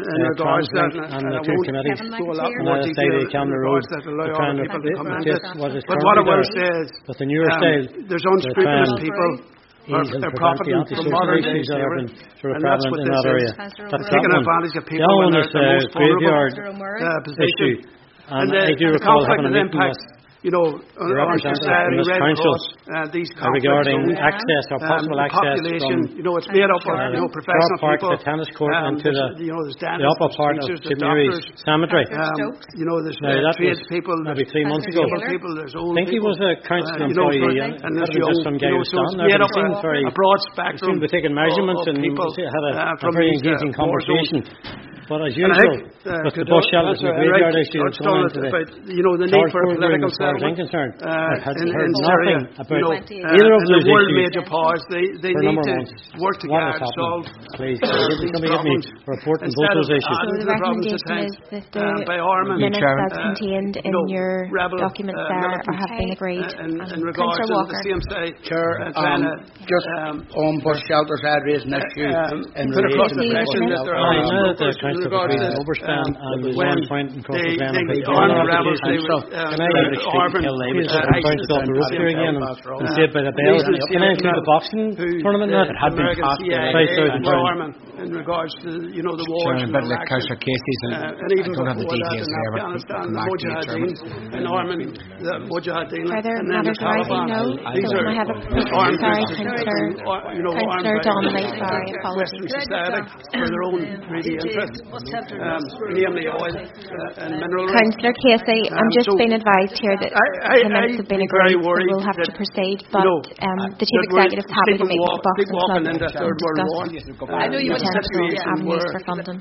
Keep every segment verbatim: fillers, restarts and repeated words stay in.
in regards to that, and the two committees. Go a lot more and detail the Camera in Road, regards to that, allow other people to come into it. But what what I will say is, with the newer um, style, there's unscrupulous people. Are, and they're profiting from modern day slavery, and that's what in this that area. is. That's taking advantage of people when they're the most vulnerable uh, position. And, and the, I do the recall conflict having of a meeting impact, you know, on, on society, Red Cross, uh, these conflicts regarding zones, access or possible um, access population, from you know, it's made up of, you know, professional Park, people, the tennis court, um, into the, you know, there's dentists, the upper part teachers, of St Mary's Cemetery. Um, you know, there's now, uh, that trades was people, maybe three months ago. people, there's old I think he people, was a council uh, you know, employee, and, and there's young, just some guy you know, who was so standing it's made there. up a, very, a broad spectrum. We're taking measurements of, of and people, had a, uh, a very engaging conversation. But as usual, think, uh, with the bus shelters and the graveyard issue that's going into the about, you know, the need for a political settlement, settlement uh, in, in Syria, about you know, uh, either of and the those world issues major powers, they, they need to work together to solve Please, uh, these problems. Report on both those issues. So the recommendation is that the uh, minutes as contained in you know, your rebel, documents uh, there are, have been agreed. Uh, in, in um, regards to Walker. the same side, Chair, uh, um, to, just um, on bus shelters, I had raised an issue um, in put across the relation question that there I are know that the in council regards to between Overspan and the when one point in Cork they, Glen they, and the Big armed John rebels, they application. would, uh, Can I uh, Arvin, kill Labour uh, and bounce off the roof here again and, and say it by the bell? Can I include the boxing tournament now? It had been passed five thousand pounds. In regards to, you know, the wars Chairman, but like Councillor Casey's, and, uh, and even I don't have the before that details in there, but Afghanistan, come the back to you, Mujahideen in Armin, the Mujahideen, Further and then the matters arising, Taliban. no. These So are I have a armed sorry, groups, Councillor, uh, you know, armed Councillor by Donnelly, sorry, apologies. Western society for their own greedy interests, um, namely oil uh, and mineral rights. Councillor Casey, I'm Um, just so being advised here that I, I, the minutes I'd have been be very agreed, so worried we'll have to that, proceed. you But know, um, the Chief that we're Executive is happy to make the sleepwalk- boxing club sleepwalking into Third World War. uh, I know you want a potential situation avenues where for funding.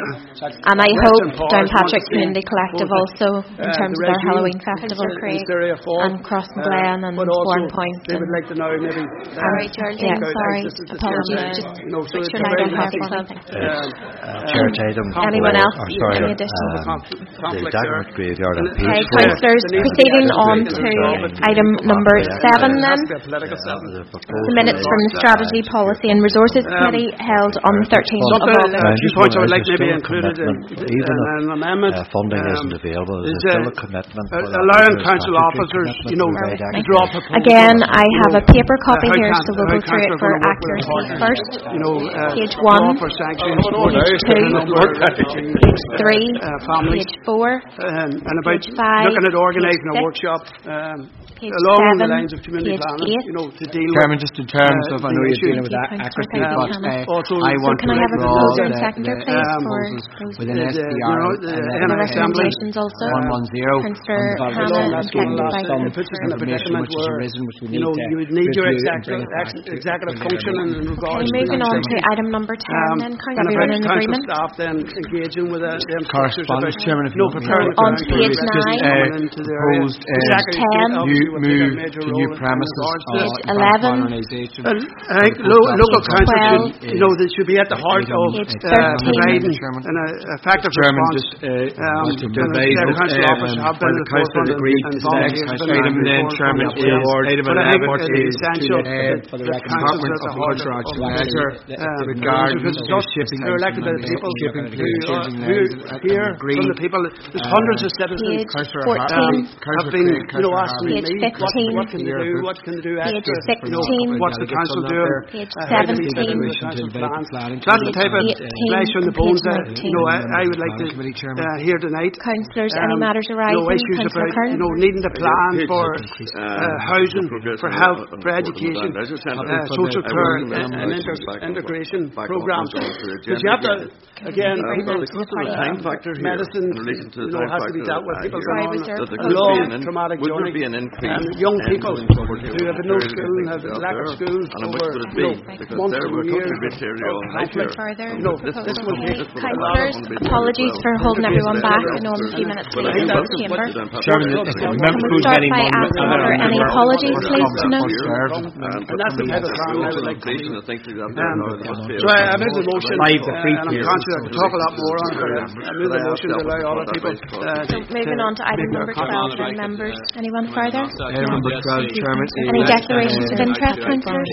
And I hope Downpatrick Community Collective also, in uh, terms of their Halloween festival, in Syria fall, and Cross and Glen and but also Bourne Point. they would like to know maybe Sorry, Geraldine, uh, sorry, this is the apologies. same, Just you know, so it's sure a I very don't have messy, something. um, Chair Tatum. Anyone else? Oh, sorry. Any additional? Um, conflict the Dagmar there. Graveyard on Okay, page councillors, proceeding on to item number seven then. The minutes from the Strategy, Policy and Resources Committee held on the thirteenth of Something, August. uh, a few points I would like There's maybe still a included in, commitment, in even an amendment. Uh, funding um, isn't available. is, There's still uh, a commitment. uh, for that. allowing There's council statutory officers, commitment you know, to provide to access. draw proposals. Again, I have a paper Uh, copy how here, can- so we'll how go through it council for gonna work with accuracy partners, first. You know, uh, Page draw one, for sanctions, page two, uh, page three, uh, families, page four, um, and about page five, looking at organising page a six, workshop um, page along the seven, lines of community page planning, eight. you know, to deal Chairman, with just in terms uh, of, I the know you're issue. dealing with that Thank you, accuracy, Councillor but Campbell. uh, Also, I so want can to I have a withdraw proposer the, and seconder, the, please, uh, for proposals those within the- S the- D you R know, the uh, N I Assembly. recommendations also. one one zero Councillor on the Hannah Balfour and Last seconded one, by some It puts us in a information predicament which has where, arisen, which we you need know, to you would need your review and executive, bring it back ex- to executive the function in regards Okay, to moving on to chairman. item number ten Um, then. Can and everyone about in council agreement? staff then engaging with the, the correspondence, Chairman, if you no want me preparing to- the On council, page just, nine. uh, Uh, into the area. proposed, The uh, secretary ten. obviously new will take a move major to role new in premises regards to or Page eleven. modernization. Well, I think lo- local council twelve. should, you know, they should be at the heart of Page uh, thirteen. providing Chairman. an uh, effective Chairman, response. just uh, Um, want to and advise the that council um, officers have been when at the the council forefront agreed and to the next volunteers item, been then at the Chairman forefront will of award this. item But I think eleven it is is to essential the head that for the the Department council is of at the heart Culture of or of Leisure this, um, regarding because it's the not shipping they're elected by the and people shipping who are changing who lanes hear agreed. from the people. There's Uh, hundreds of citizens Page Councillor fourteen. Har- have been, Councillor you know, Councillor asking Page me what, fifteen. what can they do, what can they do Page extra, you know, sixteen. what's the council doing, Page uh, how do they fit into seventeen. the council plans. Planning That's the type of eighteen flesh on the and bones page that, you know, I, I would like to Committee Chairman. uh, hear tonight. Councillors, any Um, matters you arising? know, issues Councillor about, Kern? you know, needing to plan for uh, housing, for health, for education, uh, social care, and, and inter- integration programs. Because you have to, again, people, time factor here medicine, in relation to you the know, time has to be factor dealt with. I People hear going Sorry, on that there a could long, be an in- traumatic would journey. there be an increase And young in people going forward here who have with no the school, period have out lack of there? schools And how much over, would it you be? know, Because months there and we're years talking about area all of night here. conflict. Further No, This this will will be- take this will Councillors, be very apologies well. for holding There could be everyone a back. better I know I'm a answer. few minutes But I late think in the that's chamber. what the Chairman, Democrats if are the doing. member Can we who's start getting by on asking with for any apologies, please, to know? And that's the type of plan I would like to see. I think that Um, so I, I made the motion, Five uh, for free and I'm here. conscious I we'll talk a lot more on it. I move the motion to allow all the people. Uh, so moving on to item number twelve, then members. Anyone further? Item number twelve, Chairman. Any declarations of interest, councillors?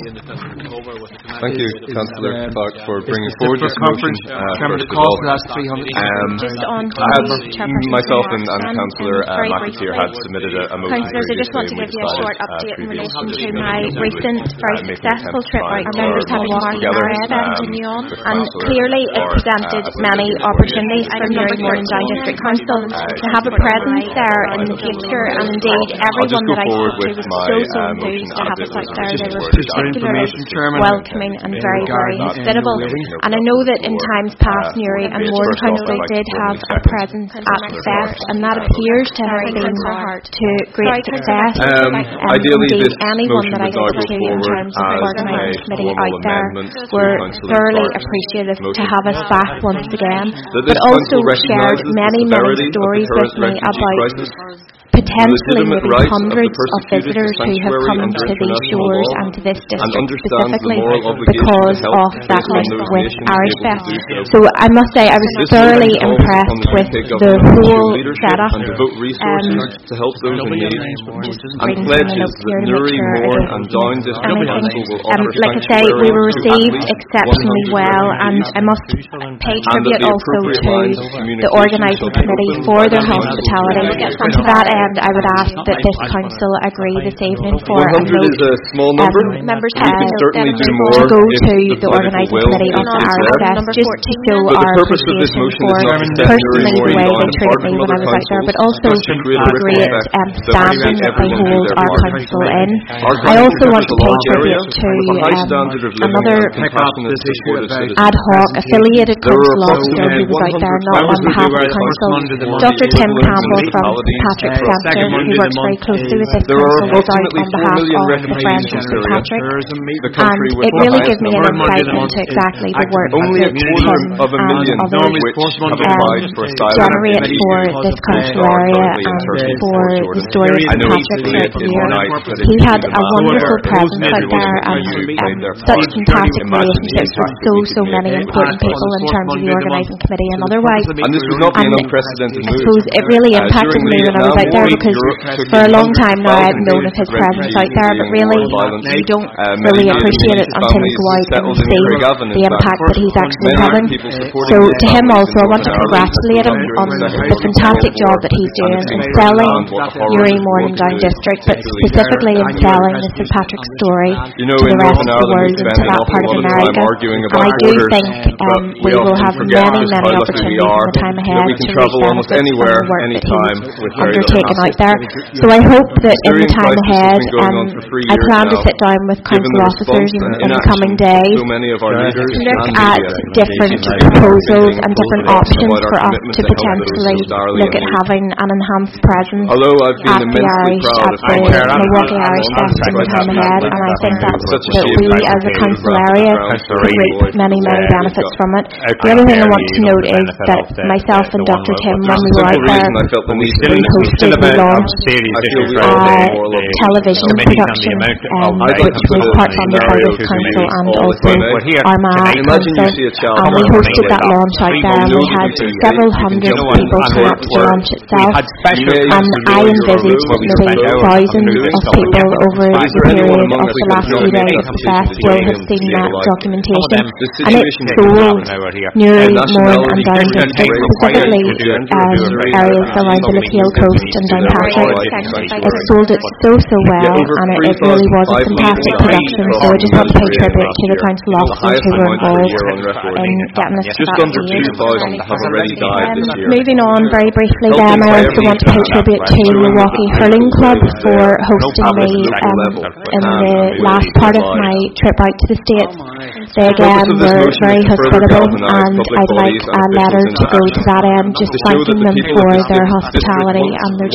Thank you, Councillor Clark, for bringing forward this motion. Uh, Chairman, first the of call all, for that three hundred. um, Just on to I had, Chairperson myself and, and Stand, Councillor uh, very McAteer briefly. had submitted a, a motion. Councillors, I just want to give you a short update in relation to my recent very successful trip out to members having walked in our area and clearly it presented many opportunities for Newry Morning Down District Council to have a presence there in the future, and indeed everyone that I spoke to was so so enthused to have us out there. They were particularly welcoming and very very hospitable, and I know that in times past Newry and Mourne Council did have a presence at the fest, and that appears to have been to great success. Um, um, ideally, indeed, this anyone motion that I would now spoke go to in forward terms of as organising a committee formal out there amendment to were Councillor thoroughly Clark's appreciative to motion. have us back once again, That but this also council shared recognises many the many severity of the stories with current me refugee about crisis, potentially legitimate maybe rights of the hundreds of persecuted to visitors who have sanctuary come under to these international shores law, and to this and district understands the specifically moral obligation because to help of that based on link those with nations Irish able Fest. to do So I must say I was This thoroughly motion calls impressed upon the with U K the government to show whole leadership setup. and devote resources Um, to help those in need, and reading pledges from the notes that here to make Newry, sure I Mourne don't and Down miss District anything. Council will Um, offer like I say, we sanctuary were to at received least exceptionally one hundred well, and I must pay tribute the also appropriate to lines of the communication organising shall be committee opened for by their the hospitality. And to that end, I would ask that this council agree this evening for one a hundred note is a small number. um, members We can uh, certainly do to more go if to the the organising political will committee of is the Irish there. Fest just to show But the our purpose of this appreciation motion for is not to set personally Newry, the way Mourne, they and treated me Down when I was out there, but also but to create a the ripple great effect um, that brings standing that they everyone to hold their our part. council in. Our I also council want is to a pay large area tribute to with a high um, standard of living another and compassionate support of citizens. ad hoc affiliated There were council officer who was out there not on behalf of the council. Doctor Tim Campbell from Patrick Centre, who works very closely with this There are council, was out approximately on four behalf million of the refugees Friends in of Saint Syria. Patrick. The And country with it the really highest gives me an number of insight migrants. into exactly the work Only a that quarter Tim of a and million others which have um, applied for asylum generate in for this council area and for the story of I know Patrick throughout the it's year. nice that He it's had even a out wonderful there. presence out Everyone there in and the U K um, played their such part. fantastic Imagine the relationships with impact so, that we so could many make. important people in terms of the organising committee and otherwise. And this would not be And an unprecedented I move. suppose it really Uh, impacted during me the when I was out there Vietnam because War, Europe took for a in long time now I've one known hundred of his thousand presence out there, but really you don't Uh, really many appreciate it Vietnamese until you families go out and settled you in see Craigavon, in the fact. impact that he's actually Many having. people supporting So these to him families also I in want to Northern congratulate him Ireland on during the fantastic job that he's doing in selling Newry, Mourne and Down District, but specifically in selling the Saint Patrick story You know, to in the rest Northern of the Ireland world we and spend to an that awful part of lot of time America. arguing And about I do borders, think but um, we we will often have forget many, just many how lucky we opportunities in are the time that ahead we to can reap travel almost benefits from anywhere, the work that anytime, he's with very little undertaken out hassle. there. So I hope that in the Syrian time crisis has ahead, been going um, on for three I years plan to now. sit down with Given council the officers response in, and in the inaction coming of days so many of our leaders to look and at media, different like proposals and thinking different about options our for us commitment to to help those potentially so direly look in at need. having an enhanced presence Although I've been at the immensely Irish, proud at of the how Milwaukee Irish Fest in the time ahead, and I think that, Such a that shame we that as a the council geographic area grounds could for reap Roy many, many uh, benefits got from it. Out The other thing I there, want you to know, note the is benefit that of the- myself the- and the one Doctor with- Tim, with when we the were out simple there, reason I felt the need to we mention hosted, Still we about launched series I feel issues we uh, all around know the- more the of television committees and the production, amount of um, I'd like which to put was a part-funded by scenario this to council you and all, if also I may. But here, Armagh tonight, Imagine you Council. see a child And we born hosted today. that launch out We there, and know we that had we can several you can hundred jump people on turn board up to the where launch itself. had special You may And use I your envisaged room, maybe your thousands doing of something. people over Is the there anyone period among of us the who last can few make days that of the fest decision will have to seen be that able to- documentation. The And it situation sold here. Newry, Uh, Mourne and Down nationality District, is specifically required to do it. um, Very areas good. around the Lakehill coast and Down They're Patrick. all like sanctuary. It sold it so, so well, Yeah, over and it, it three really was a thousand five fantastic hundred production. So I just want to pay tribute to the council officers who were involved in getting us to Just that under stage. two thousand have already died this Um, year. moving on very briefly then, I also want to pay tribute to Milwaukee Hurling Club for hosting me um, in the last part of my trip out to the States. They again were very hospitable, and I'd like a letter to go to that end, just thanking them for their hospitality and their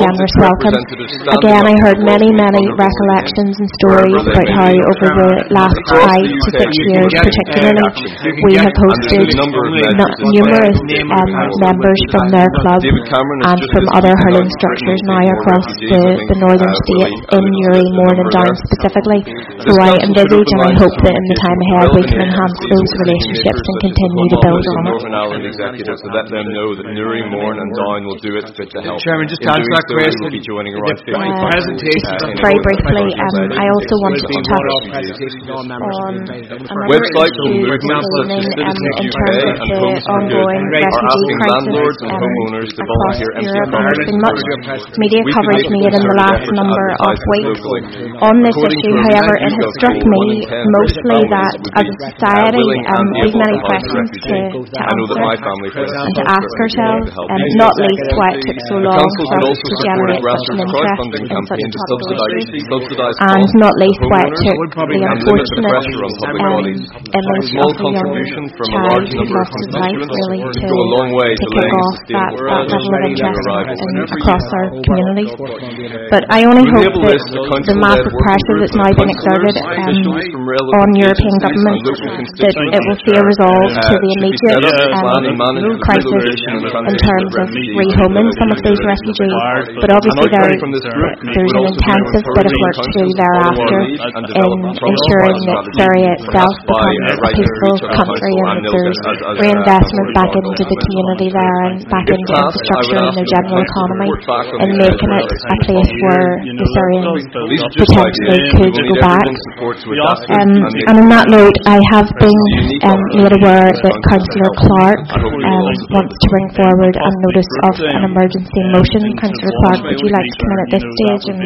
generous welcome. Again, I heard many, many recollections and stories about how over the last five to six years particularly, we have hosted numerous um, members from their club and from other hurling structures now across the, the northern state, in Newry, Mourne and Down specifically. So I envisage and I hope that in the time ahead we can enhance those relationships and continue to build on it. Northern Ireland executives to let them know that Newry, Mourne and Down will do its bit to help. Chairman, just to answer that question, we'll be joining around uh, uh, very briefly, um, I also wanted to touch on another websites issue and movements such as Citizens U K and Homes for Good are asking landlords and homeowners to volunteer empty There's been much media coverage made in the last number of weeks on this issue. However, it has struck me mostly that as a society um, we have many questions to, to answer and to ask ourselves, um, not least why it took so long for us to generate such an interest in such a topical issue, and not least why it took the unfortunate um, image of a young child who lost his life really to, to kick off that, that level of interest in, across our communities. But I only hope that the massive pressure that's now been exerted um, on European governments, that it will see a resolve to the immediate um, crisis in terms of rehoming some of those refugees. But obviously there, there's an intensive bit of work to do thereafter in ensuring that Syria itself becomes a peaceful country and that there's reinvestment back into the community there and back into infrastructure and their general economy, and making it a place where the Syrians potentially could go back. Um, and on that note, I have been um, made aware that Councillor Clark um, wants to bring forward a notice of an emergency motion. Councillor Clark, would you like to come in at this stage? And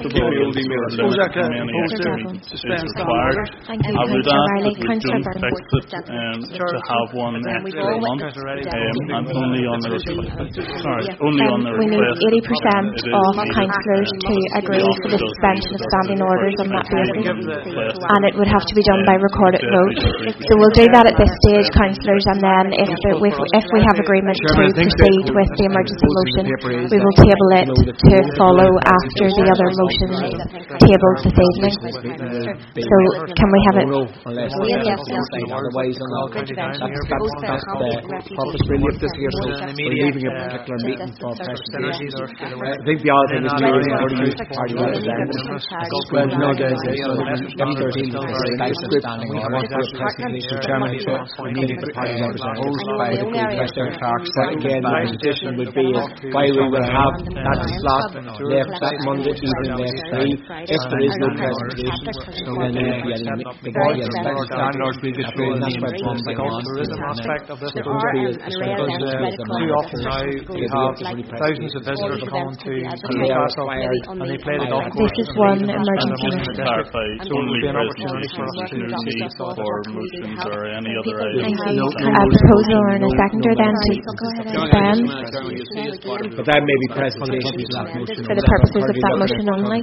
Thank you, Councillor Riley. Councillor Byrne. To have one extra month, and only on the sorry, only on the we need eighty percent of councillors to agree for the suspension of standing orders on that basis, and it would have to be done by recorded vote. So we'll do that at this stage, councillors, and then if the, if, if we have agreement to proceed with the emergency motion, we will table it to follow after the other motions tabled this evening. So can we have it? Otherwise, that's the purpose really of this here. So we're leaving a particular meeting for presentations. I think the other thing is maybe the party representatives. Well, no, there's M thirteen standing order for presentation. Chairman, we need the party representatives by the President Clark. Again, my position would be why we will have that slot left that Monday evening left free if there is no presentation. So then the guy gets back to standing orders will get through, and that's why it's one by one. There is an aspect of this because too often now we have thousands of visitors coming to Newcastle and they play the golf course. This is one emergency. So it would be an opportunity for us to see for motions or any other items. A proposal or a seconder then to suspend. But that may be presentations for the purposes of that motion only.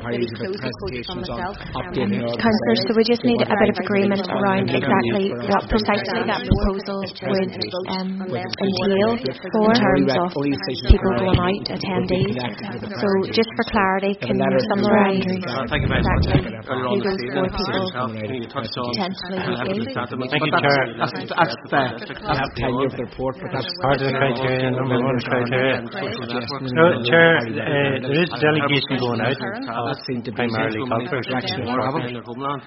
Councillors, so we just need a bit of agreement around exactly what precisely that proposal would um, entail for in terms of people going out, attendees. So just for clarity, can you summarise exactly who those four people potentially would be? Thank you, Chair. That's the tenure of the report, but that's part of the criteria, number one criteria. So, Chair, uh, there is a delegation going out of primarily culture section of Homeland.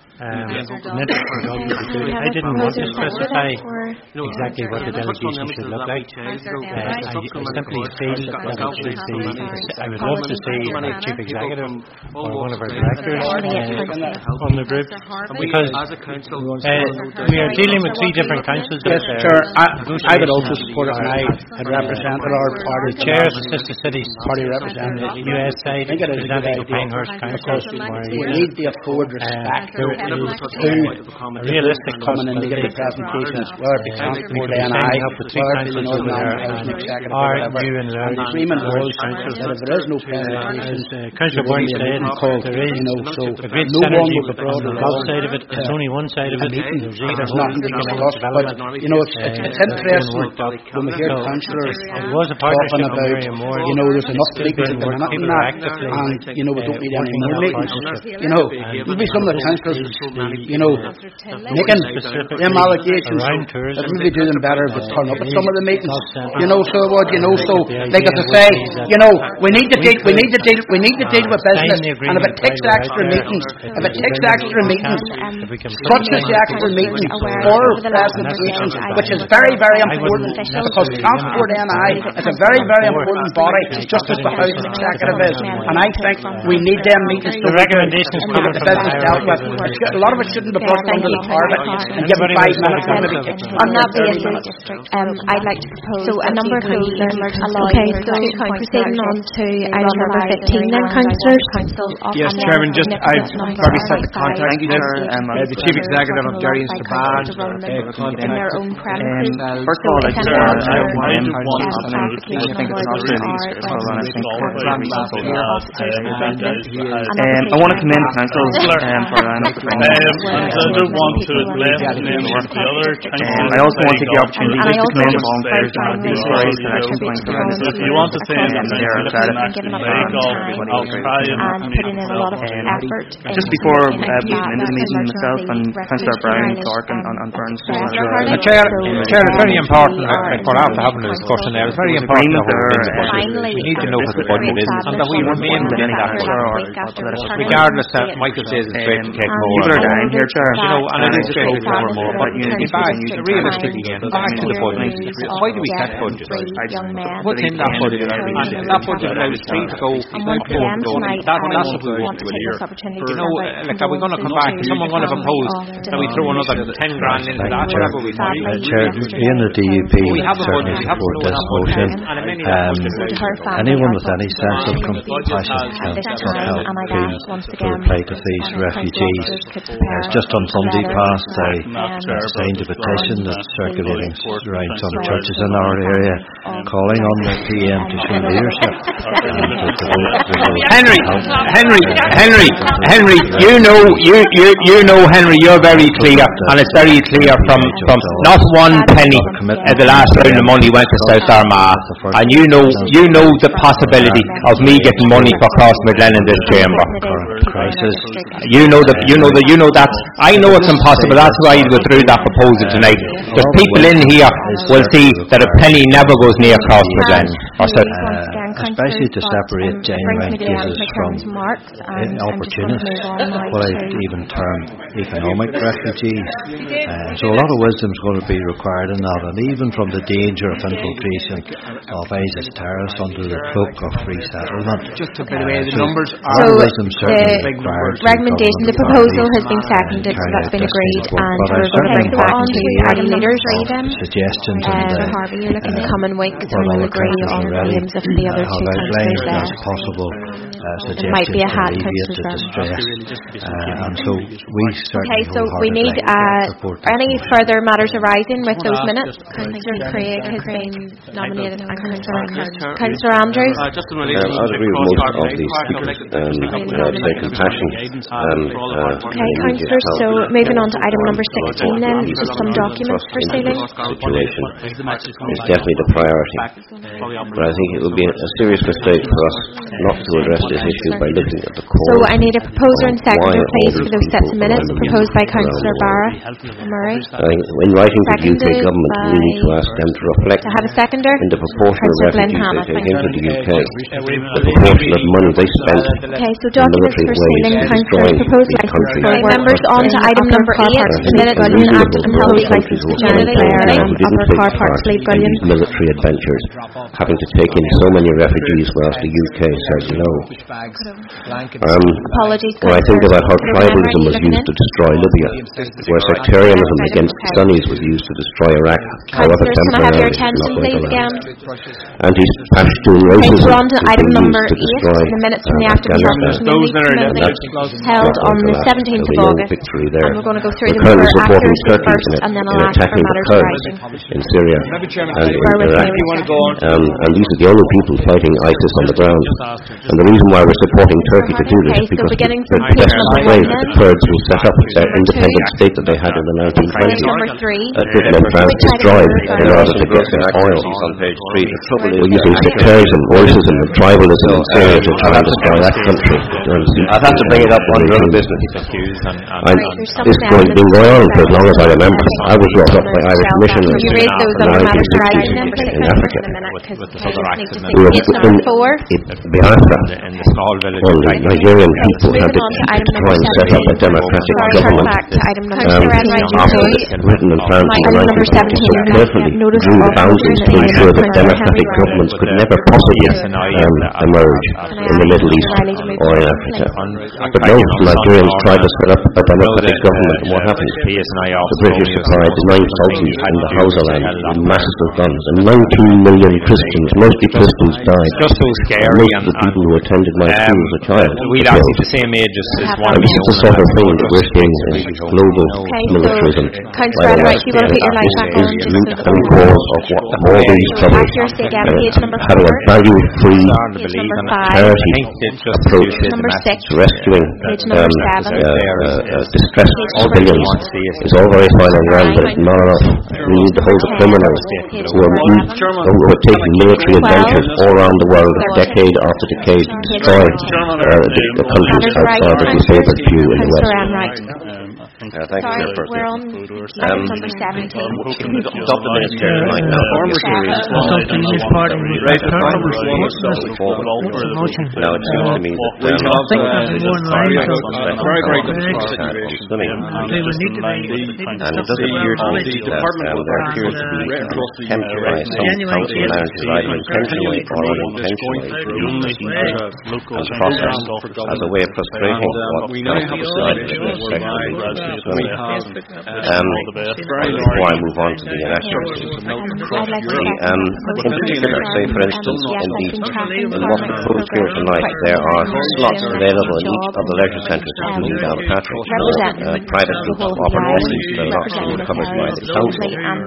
I didn't want to specify exactly what the delegation should look like. Uh, I, I simply feel that it should be, I would love to see the Chief Executive or one of our directors uh, on the group, because uh, we are dealing with three different councils. Yes, Chair, I, I would also support it. I had represented our party. The chairs of Sister Cities party representative the U S side, representing the Pinehurst Council. We need to afford respect to a realistic coming in to get the presentations, whether it be Councillor and I, whether it be Northern Ireland Executive, or whatever. And the agreement was that if there is no presentations, Councillor Byrne said there is a great synergy with the Gulf side of it. There's only one side of it. There's nothing to discuss, but you know, it's, it's, it's interesting when we hear councillors talking about, you know, there's enough meetings at the minute and that, and, you know, we don't need any more meetings. You know, maybe some of the councillors, you know, making them allegations that maybe doing better if they turn up at some of the meetings. You know, so what, you know, so, like as I say, you know, we need to deal, we need to deal, we need to deal with business, and if it takes extra meetings, if it takes extra meetings, such as the extra meeting for presentations, which is very, very important, because Transport N I is a very, very important body, just as the Housing Executive is, and I think we need them meetings to get the business dealt with. A lot of it shouldn't be brought under the carpet and given five minutes and maybe kicked. On that basis, um, I'd like to propose so a number of those okay, so proceeding on to item number fifteen then, councillors. Yes, Chairman, just I've probably set the contact list. Uh, the Chief Executive of Derry and Strabane uh, contact. In their own premises. Um, first of all, I just uh, I want to I think it's not really useful, and I think um, I want to commend council um, for an I don't want to left name or the other. I also want to take the opportunity just to commend the volunteers and the stories and action points for this. If you want to say anything, I'll try and put in a lot of effort. Just before uh, putting into the meeting myself and Councillor Brown, Clark and, and, and Burns. Uh, Chair, Chair, it's very important uh, for after having a discussion there. It's very important that we we need to know what the budget is and that we remain within that budget. Regardless that Michael says it's great to take more. People are down here, Chair. You know, and it is great to take more and more. But be back, realistically again, back to the budget. Why do we set budget? What's in that budget? And that budget allows three to go, four to go. That, that's what we want to hear. You know, like, are we going to come back? Is someone going to propose that we throw another ten grand into that? Whatever we want. Uh, Chair, in the D U P certainly support this motion. Um, anyone with any sense of compassion can help to repay to these refugees. Uh, just on Sunday past, I signed a petition that's circulating around some churches in our area, calling on the P M to show leadership. Henry, Henry, Henry, Henry, you know, you, you, you know, Henry, you're very clear, and it's very clear from, from not one penny at the last round of money went to South Armagh, and you know, you know the possibility of me getting money for Cross Midland in this chamber. You know that, you know that, you know that. I know it's impossible. That's why I withdrew that proposal tonight. Because people in here will see that a penny never goes near Cross Midland. Uh, especially to separate genuine cases from opportunists, what I even term economic refugees. Uh, so a lot of wisdom is going to be required in that, and even from the danger of infiltration of ISIS terrorists under the cloak of free settlement. Just to by the way, the numbers are so the recommendation, the proposal has been seconded, so that's been agreed, and we're going to bring back to party leaders. Suggestions uh, in the Harvey, you're looking in the coming weeks, and we'll agree on the names of the other two councillors there. Possible uh, it might be a hat to distress, uh, and so we okay, so we need uh, any further matters arising with those minutes. Councillor Craig has been nominated, and Councillor Andrews. Uh, just in relation uh, I agree with most of these speakers, um, uh, their compassion. Um, uh, okay, Councillor, so moving on to item number sixteen then, just some documents for sealing. Situation is definitely the priority, but I think it would be a serious mistake for us not to address this issue by looking at the core. So I need a proposer and seconder, please, for those sets of minutes proposed by Councillor Barra Murray. I think in writing to the U K government, we need to ask them to reflect to have a seconder in the proportion of refugees they take into the U K, the proportion of money they spent okay, so documents for sealing Councillor proposed license for members on to item number eight, the minute Gullion Act and Health License to Janet Blair of Upper Car Park, Slave Gullion. Military adventures, having to take in so many refugees whilst the U K says no. Um, Apologies, when I think about how tribalism was used to destroy Libya, where sectarianism against Sunnis was used to destroy Iraq, however temporarily, it's not going to last. Anti-Pashtun racism we're on to item is number used to eight, destroy the minutes from the Active Community held on the seventeenth of August, and we're going to go through them for accuracy first, and then I'll ask for matters arising. In Syria and in Iraq, um, and and these are the only people fighting ISIS on the ground. And the reason why we're supporting Turkey to do this is because we're desperately afraid that the Kurds will set up their independent state that they had in the nineteen twenties, that Britain and France destroyed in order to get their oil. We're using sectarianism, racism and tribalism in Syria to try and destroy that country. I'd have to bring it up on your own business. And this has been going on for as long as I remember. I was brought up by Irish missionaries in the nineteen sixties in Africa. We were in Biafra, and the Nigerian people had to try and set up a democratic government. Um, after Britain and France in the nineteen sixties so carefully drew the boundaries to ensure that democratic governments could never possibly um, emerge in the Middle East or in Africa. But no, Nigerians tried to set up a democratic government, and what happened? The British supplied nine sultans in the Hausaland with massive guns, and nineteen million Christians, mostly Christians, died. Just so scary. Most of the people who attended my school as a child we're actually the same age as, as one and this is the sort of thing that we're seeing in global militarism. Councillor Enright, you want to put your light back on? Is root and cause of what all these troubles. Having a value-free, charity approach to rescuing um, uh, uh, distressed civilians is all very fine and grand, but it's not enough. We need to hold the criminals who are, who are taking military adventures all around the world, decade after decade, to destroy uh, the, the countries outside of the favoured few in the West. Uh, thank Sorry, you, we're on um, number seventeen. Stop the minutes here right now. Something is part of the right now. Now it seems to me that um, very, very good swimming. And it doesn't appear to me that um, there appears to be an attempt by some council managers, either intentionally or unintentionally, to use procedure and process as a way of frustrating what council decided in respect to swimming. Um, before I move on to the enactments, um, in particular, say for instance, in, the, in what's proposed here tonight, there are slots available in each of the leisure centres, including Downpatrick, for uh, private groups of operations that are not being covered by the council.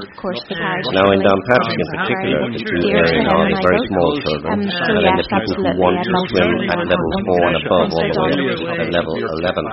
Now, in Downpatrick in particular, the two areas are the very small children, and then the people who want to swim at level four and above, all the way up to level eleven.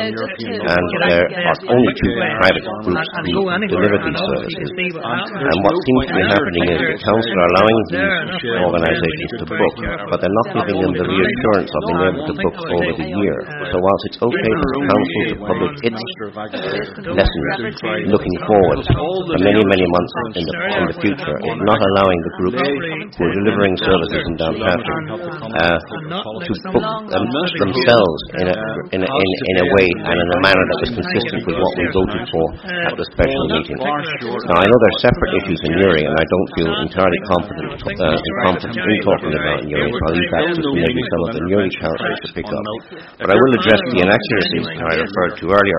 And there are only two private groups who deliver these services. And what seems to be happening is the council are allowing these organisations to book, but they're not giving them the reassurance of being able to book over the year. So whilst it's okay for the council to publish its lessons looking forward for many, many months in the, in the future, it's not allowing the groups who are delivering services in Downpatrick uh, to book them, themselves in a, in, a, in, in a way and in a manner that was consistent with what we voted for at the special meeting. Now, I know there are separate issues in Uri, and I don't feel entirely competent uh, incompetent in talking about Uri, so I'll leave that to maybe some of the Uri councillors to pick up. But I will address the inaccuracies that I referred to earlier.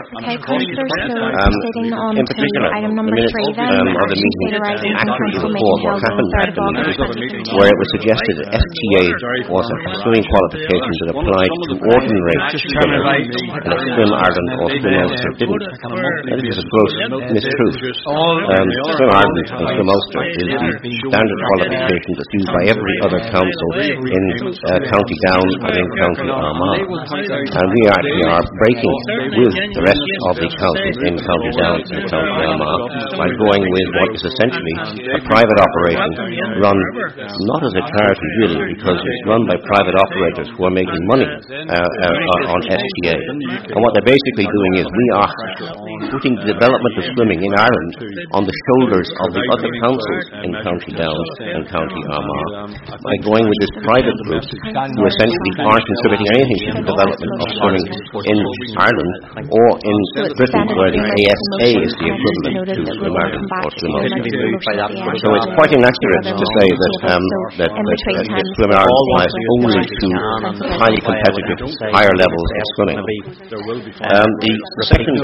Um, in particular, the minutes um, of the meeting actually report what happened at the meeting, where it was suggested that S T A was a swimming qualification that applied to ordinary swimmers, and that Swim Ireland or Swim Ulster didn't. That is a gross mistruth. Um, Swim Ireland and Swim Ulster is the standard qualification that's used by every other council in uh, County Down and in County Armagh. And we actually are breaking with the rest of the councils in County Down and County Armagh by going with what is essentially a private operation run not as a charity really, because it's run by private operators who are making money uh, uh, on S T A. And what they're basically doing is we are putting the development of swimming in Ireland on the shoulders of the other councils in County Down and County Armagh by going with this private group who essentially aren't contributing anything to the development of swimming in Ireland or in Britain, where the A S A is the equivalent to Swim Ireland or Swim Ulster. So it's quite inaccurate to say that um, that, that, that, that Swim Ireland applies only to highly competitive higher levels of swimming. Um, the second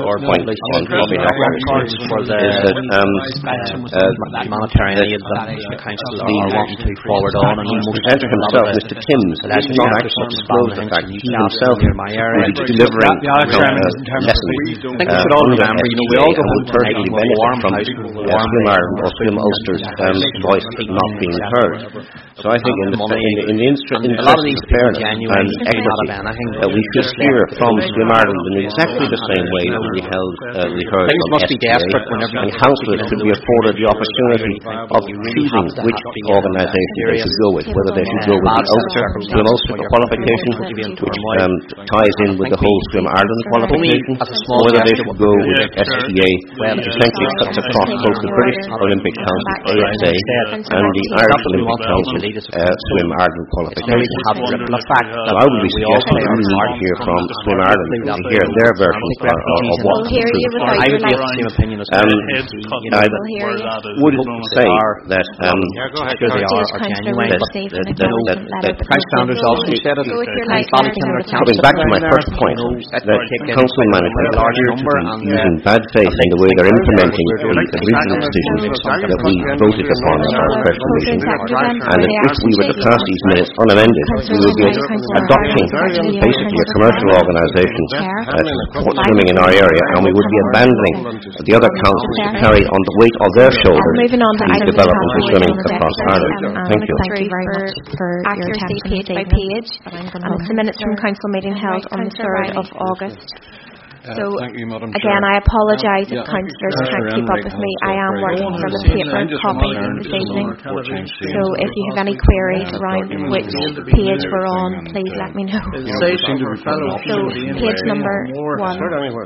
point on floppy doctors is that um, uh, monetary aid that the council are wanting to forward on, and Enter himself, Mister Timms, has not actually disclosed the fact that he himself will be delivering lessons. I think we should all remember, you know, we all go home tonight and warm from Swim Ireland or Swim Ulster's um, voice not being heard. So I think in the, in the, in the interest of fairness and equity, that we should hear from Swim Ireland in exactly the same way that we held uh, we heard from S P A, and councillors should be afforded the opportunity of choosing which organisation they should go with, whether they should go with the Ulster Swim Ulster qualification, which um, ties in with the whole Swim Ireland qualification, or whether they should go with S P A, which essentially cuts across both the British Olympic Council A S A and the Irish Olympic Council uh, Swim Ireland qualification. So I would be suggesting that we need to hear from Swim Ireland to hear their version of, of what the truth is. I would be of the same opinion as um, I would say that um, sure they are, are genuine, but that Price Standards also said it. Coming back to my first point, that council management appear to be using bad faith in the way they're implementing the regional decisions that we voted upon at our special meeting, and that if we were to pass these minutes unamended, we would be adopting basically a commercial organisation uh, to support swimming in our area, and we would be abandoning the other councils to carry on the weight of their shoulders the development of swimming across Ireland. Thank you. Thank you very much for your attention page by page. And it's the minutes from council meeting held on the third of August. So, uh, you, again, I apologise if councillors can't keep up with me. I am working from a paper copy this evening. So, if you have any queries around which page we're on, please let me know. So, page number one.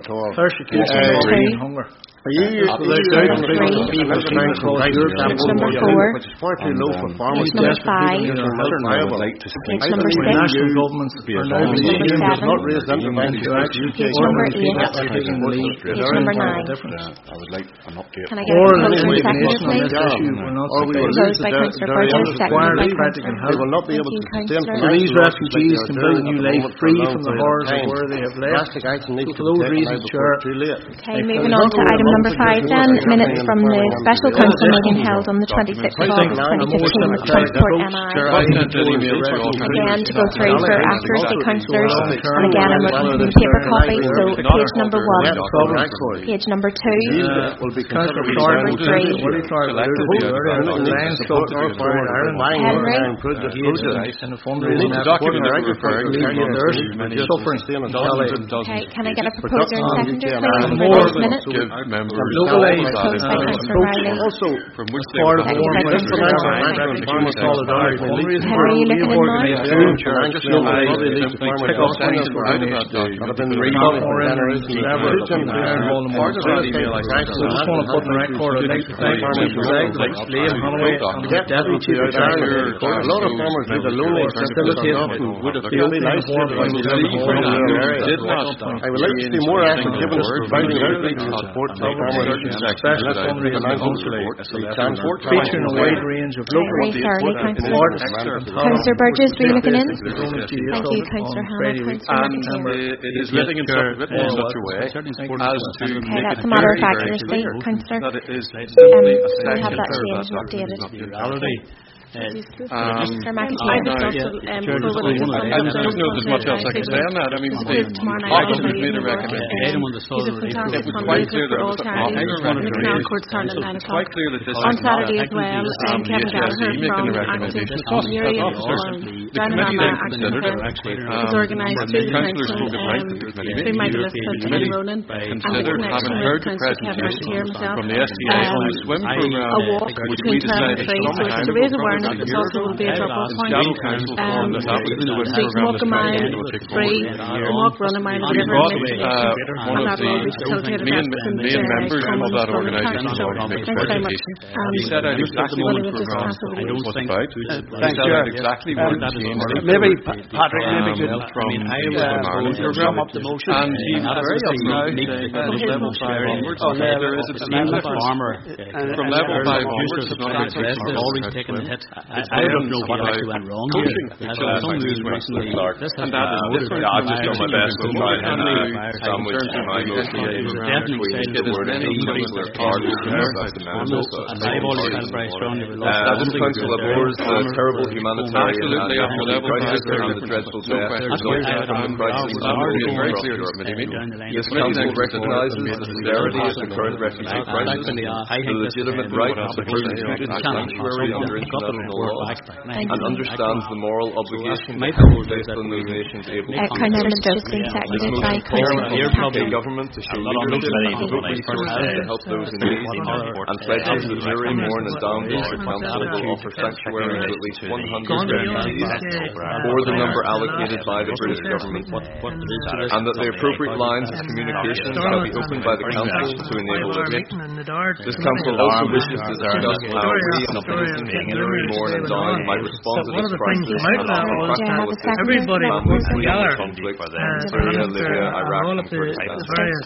Page number two. Are you used to the third three? Number four. Which is far too low for farmers. Number five. Page number six. National governments are now Number seven. not raise them to bank to Page number eight. Page number nine. I would like an update. Can I get a motion second, please? Proposed by Councillor Burgess, seconded by Councillor. They will not be able to sustain So these refugees can build a new life free from the horrors of where they have left. Plastic action needs For those reasons, Chair. Okay, moving on to item number five then, minutes from the special council meeting held on the twenty-sixth of August twenty fifteen with Transport M I. Again, to go through for accuracy, councillors, and again I'm looking for the paper copy, so page number one, page number two, page number three, okay, can I get a proposer and seconder please for those minutes? localized also from which they part of the farmer solidarity. How are you looking at mine? I would like to see more action given to providing outreach and support to farmers, especially the transport featuring a wide range of local Councillor Burgess, were you looking in? Thank you, Councillor Hannah. And it is living in such a way as to okay, that's a matter of accuracy, Councillor. Um, we have that changed and updated. Um, I just don't know as much else I can say on that. I mean, the August has made a recommendation. It was quite clear that it was quite clear that this on Saturday as well. Um, Kevin Gallagher from Acquisition the committee then considered it. Was organised through the council. They might have listed Tim Ronan and the connection with Councillor Kevin McTeer from the S D A on the swim program, a walk between twelve and three, so it's to raise awareness. It also will be a drop-off point. Um, so you can walk a mile free, walk, run a mile, whatever it may be. One of the main members of that organisation to make a presentation. He set out exactly what the program was about. He set out exactly what it changed. Maybe, Patrick, maybe good from Ireland program. And he very up now from level five onwards. There is a specific farmer from level five onwards. It's not always taken the hit I, I don't know what actually went wrong here. Some news recently, and that is different. I've just done my best to try and sandwich my negotiations between the word and the parties and I've always felt very strongly. This council abhors the terrible humanitarian crisis and the dreadful death resulting from the crisis in Europe. This council recognises the severity of the current refugee crisis, the legitimate right of the persecuted to sanctuary under international law, and understands the moral obligation based on those nations able to the government to show leadership and put resources to help those in need, and pledges that Mary, Mourne and Downville Council will offer sanctuary to at least one hundred refugees, or the number allocated by the British government, and that the appropriate lines of communication shall be opened by the Council to enable it. This Council also wishes to discuss how we and Mary, Mourne and Down might respond to this crisis and offer practical assistance to families fleeing the conflict in Syria, Libya, Iraq and Kurdistan.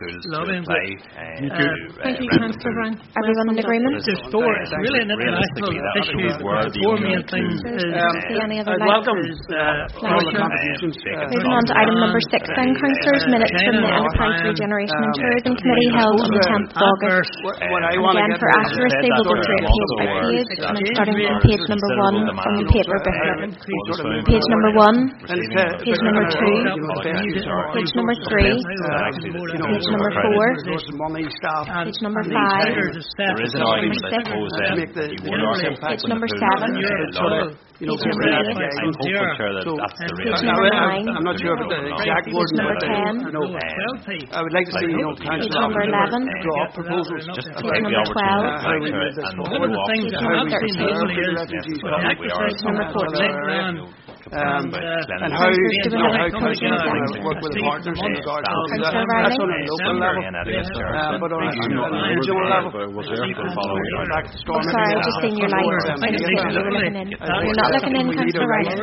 Thank you, Councillor Ryan. Everyone in agreement? There's four. It's really an international issue. Four main things. I welcome all the contributions. Moving on to item number six then, Councillors, minutes from the Enterprise Regeneration and Tourism Committee held on the tenth of August. Again, for accuracy, we'll go through it page by page, and I'm starting from page number one from the paper booklet. Page number one, page number two, page number three, page number four, page number five, page number six, page number seven, You know, page number eight, I'm hopeful, Chair, that so, that's the page number nine, I'm not sure about the exact page wording, number but ten, you know, I would like to see, you know, page number eleven, draw up proposals, just page number twelve, how we move this forward, page number thirteen, page number fourteen. Um, and how, you know, how council can work with partners in regards to that. That's on a local level, uh, but on a regional level. I'm sorry, I just seen your light. I just think you were looking in. You're not looking in, Councillor Riley.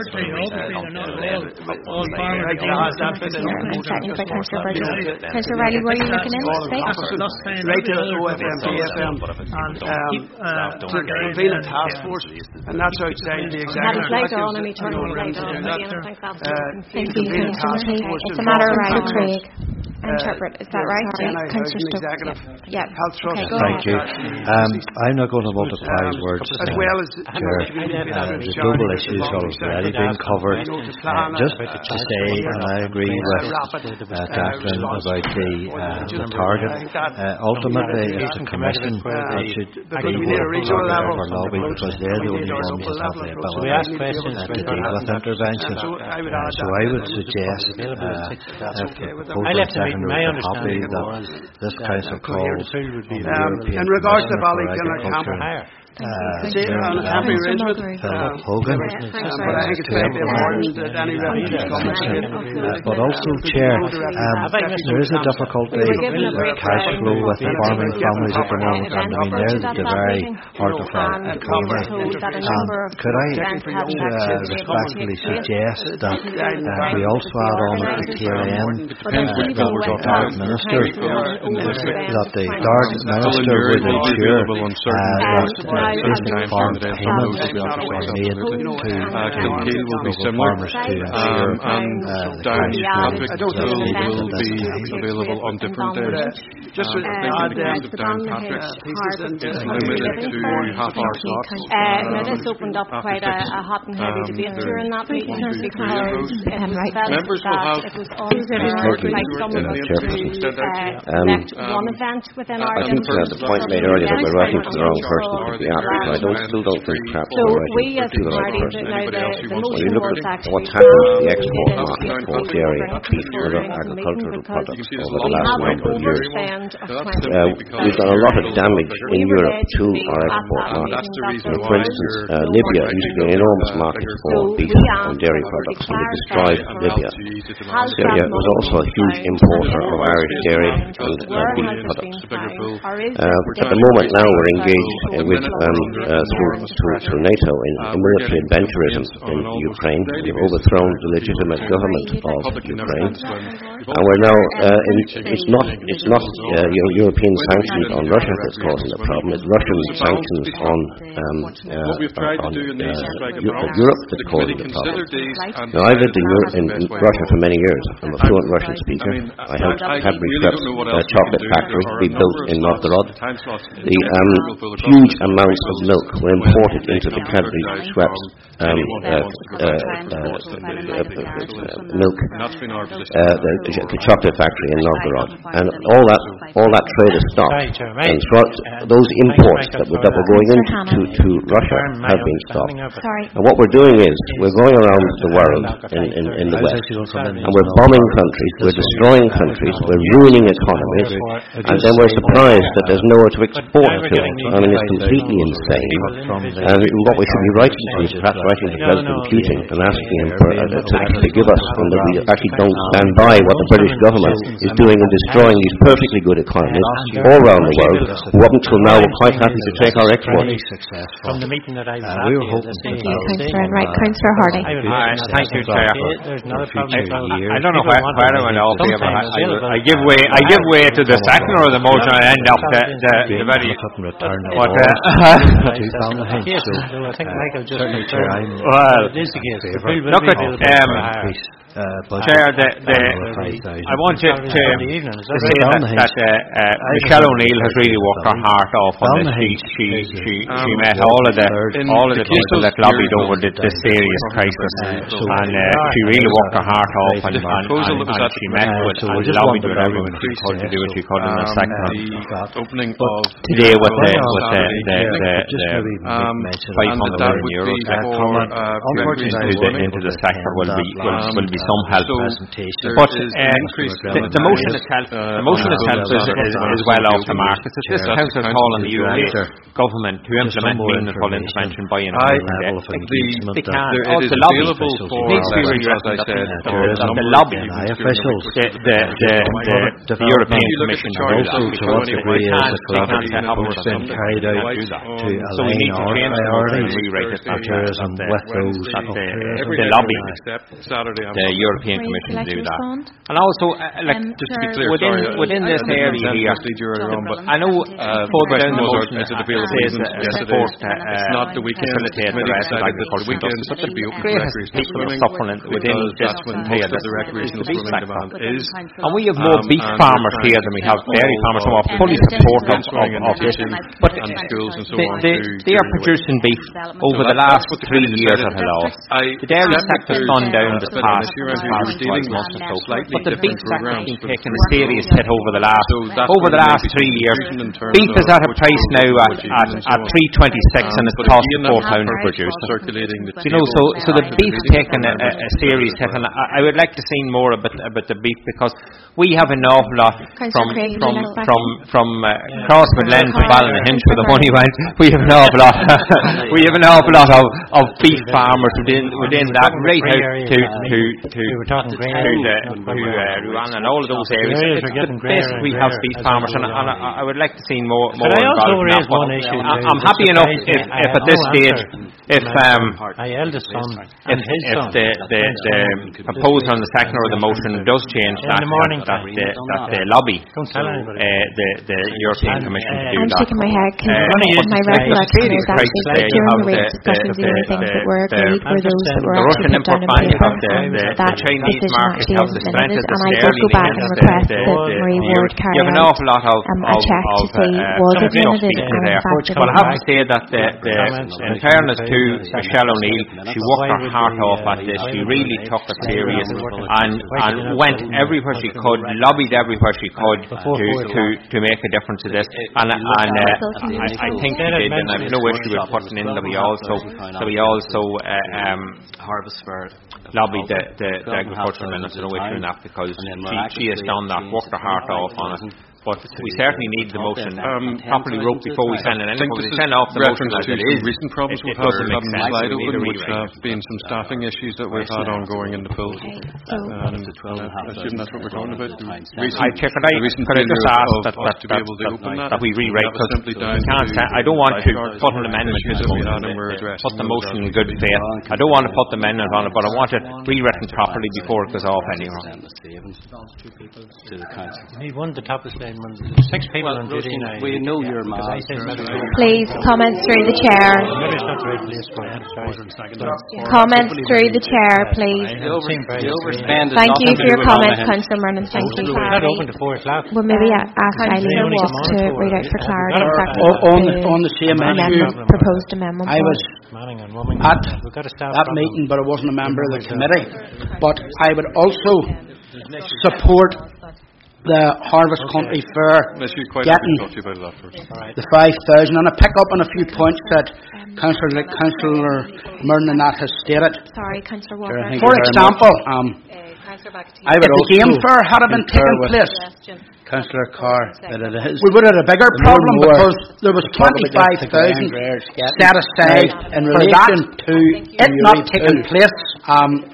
Seconded by Councillor Burgess. Councillor Riley, were you looking in? Right to O F M, P F M, to convene a task force, and that's outside the executive. Thank you, Councillor. It's a matter of right, Craig. Interpret, is that right? Councillor Yeah. Okay, go Thank you. Um, I'm not going to multiply words. As well as Chair, uh, the global issues have already been covered. Uh, just to say, and I agree with uh, Declan about the, uh, the target. Uh, ultimately, it's the Commission that should be whatever lobby, because they're the only ones that have the ability uh, to deal with intervention. Uh, so I would suggest, uh, if the proposal second was happy, that this Council calls the European in regards to Commissioner for Ballycliffe Agriculture, Uh, I'm happy arrangement, Philip Hogan, but I think it's very important that any refugees come in. Uh, but also, Chair, um, there is a difficulty with cash flow with the farming families at the moment, and I mean they're the very heart of our economy. Um, could I uh, respectfully suggest that uh, we also add on at the tail end uh, that the Dark Minister, that the Dark Minister would ensure uh, that basic farm payments are made to Kilkeel will be similar, and Down Patrick will be available on different days. Just to add the Down Patrick's is limited to half hour slots. Now this opened up quite a, a hot and heavy debate during that meeting because it was felt Members will have that it was all very like some of us to select one event within our I think uh, the point made earlier that we're writing to the wrong person to be asked. I don't, still don't think perhaps so we're we writing as to the right party, person. now the, the When you motion look was at actually what's happened to the export market for dairy, beef and other agricultural products over the last number of years, uh, we've done a lot of damage in Europe to our export market. Uh, for instance, uh, Libya used to be an enormous market for beef and dairy products, and we destroyed Libya. Syria was also a huge importer of Irish dairy and uh, beef products. Uh, at the moment now we're engaged uh, with um, uh, through, through, through NATO in, in military adventurism in Ukraine. We've overthrown the legitimate government of Ukraine, and we're now. Uh, in, it's not. It's not uh, European sanctions on Russia that's causing the problem. It's Russian sanctions on um, uh, on uh, Europe that's causing the problem. Now, I lived in, Europe, in, in Russia for many years. I'm a fluent Russian speaker. I helped Cadbury Schweppes uh, chocolate factory be built in Novgorod. The um, huge amounts of milk were imported into the Cadbury Schweppes um, uh, uh, uh, uh, milk, uh, the, the chocolate factory in Novgorod, and all that all that trade is stopped. And so those imports that were, that were going into to, to Russia have been stopped. And what we're doing is we're going around the world in, in, in the West, and we're bombing countries, we're destroying countries, we're ruining economies, and then we're surprised that there's nowhere to export to. I mean, it's completely insane. And what we should be writing to is perhaps writing to President Putin and asking him for, uh, to, to give us, and that we actually don't stand by what the British government is doing in destroying these perfectly good economies all around the world, who up until now were quite happy to take our exports. From the meeting that I was at, we were hoping Councillor right, Councillor Hardy. Thank you, Chair. I don't know where, where I went off here, but I, I give way. I give way to the second or the motion. I end up the the, the very. What? I think Michael just returned. Well, look at um. Uh, Chair, the, the, I want you to, to say that, that uh, uh, Michelle O'Neill has really worked her heart off on this. She she she, um, she met all of the all of the people that lobbied over the, the serious crisis, and uh, she really worked her heart off, and, and, and, and she met with and lobbied with everyone she could to do what she could in the sector. Today with the with the the the five hundred million euros into the sector will be will be some help. But uh, the, the motion itself, the motion itself is, is, is well off the mark. It's this House is calling the U K government to implement meaningful intervention by an They can't. Also, the lobby needs to be redressed. The lobby, the the the the European Commission also to what degree is the collaboration has been carried out to align our priorities for tourism with those of the lobby, the European Commission to do that. And also, uh, like, um, just to be clear, within, sorry, within this area here, but I know uh, further down the motion it says support to facilitate the rest of agriculture industry, but the greatest people are suffering within this area is the beef sector. And we have more beef farmers here than we have dairy farmers who are fully supportive of, of this. But they, they, they are producing beef over the last three years at Hello. The dairy sector's gone down the past twelve months or so, but the beef sector has been taking a serious hit over the last over the last three years. Beef is at a price now at at, at three twenty six, and it's cost four pounds to produce. You know, so so the beef's taking a, a, a serious hit, and I, I would like to see more about about the beef, because we have an awful lot from from from from uh, Crossmaglen to Ballynahinch where the money went. We have an awful lot. we have an awful lot of, of beef farmers within within that, right out to to to to the to uh, Ruan and all of those areas. Basically, we have beef farmers, and, and I, I would like to see more more involved in that. I'm happy enough if, if at this stage, if um, if, if the, the, the proposal on the second or the motion does change that, that, that, the, that the lobby, uh, the, the European Commission to do I'm that. I'm shaking my head, because uh, my recollection is that during the rate discussions, the only things that were agreed were those that were actually put down in paper, and that decision actually isn't limited, and I did go back and request that Marie Ward carry out um, a check to see was it limited, and in fact it well, I have to say that the, the, in fairness to Michelle O'Neill, she worked her heart off at this. She really took it serious and, and went everywhere she could, lobbied everywhere she could to, to, to make a difference to this. And, and uh, I, I think she did, and I've no issue with putting in that we also that we also uh, um, harvest for lobbied the, the, the agricultural minister, no issue in that, because she, she has done that, worked her heart off on it. but we certainly need the motion um, properly wrote before we send it. Anything we send off the motion as it is. Recent problems we've had with having the slide open, which have been some staffing issues that we've had ongoing in the field. Um, I assume that's what we're talking about. I check it. I could have just asked that, that, that, that, that we rewrite, because we can't say, I don't want to put an amendment to the motion, put the motion in good faith. I don't want to put the amendment on it, but I want it rewritten properly before it goes off anywhere. You need one at the top of the slide. Six people on duty now. We know your man. Please, comments through the chair. Comments through the chair, please. Thank you for your comments, Councillor Murnan. Thank you. Well, maybe I ask Eileen Walk to read out for clarity exactly on, on the same issue, proposed amendment. I was at that meeting, but I wasn't a member of the committee. But I would also support the Harvest Country Fair getting the five thousand, and I pick up on a few points that Councillor Councillor Murnan has stated. Sorry, Councillor Walker. For example, um, I would if the game fair had been taken place, Councillor Carr, that it is, we would have a bigger problem because there was twenty-five thousand set aside in relation to it not taking place. Um,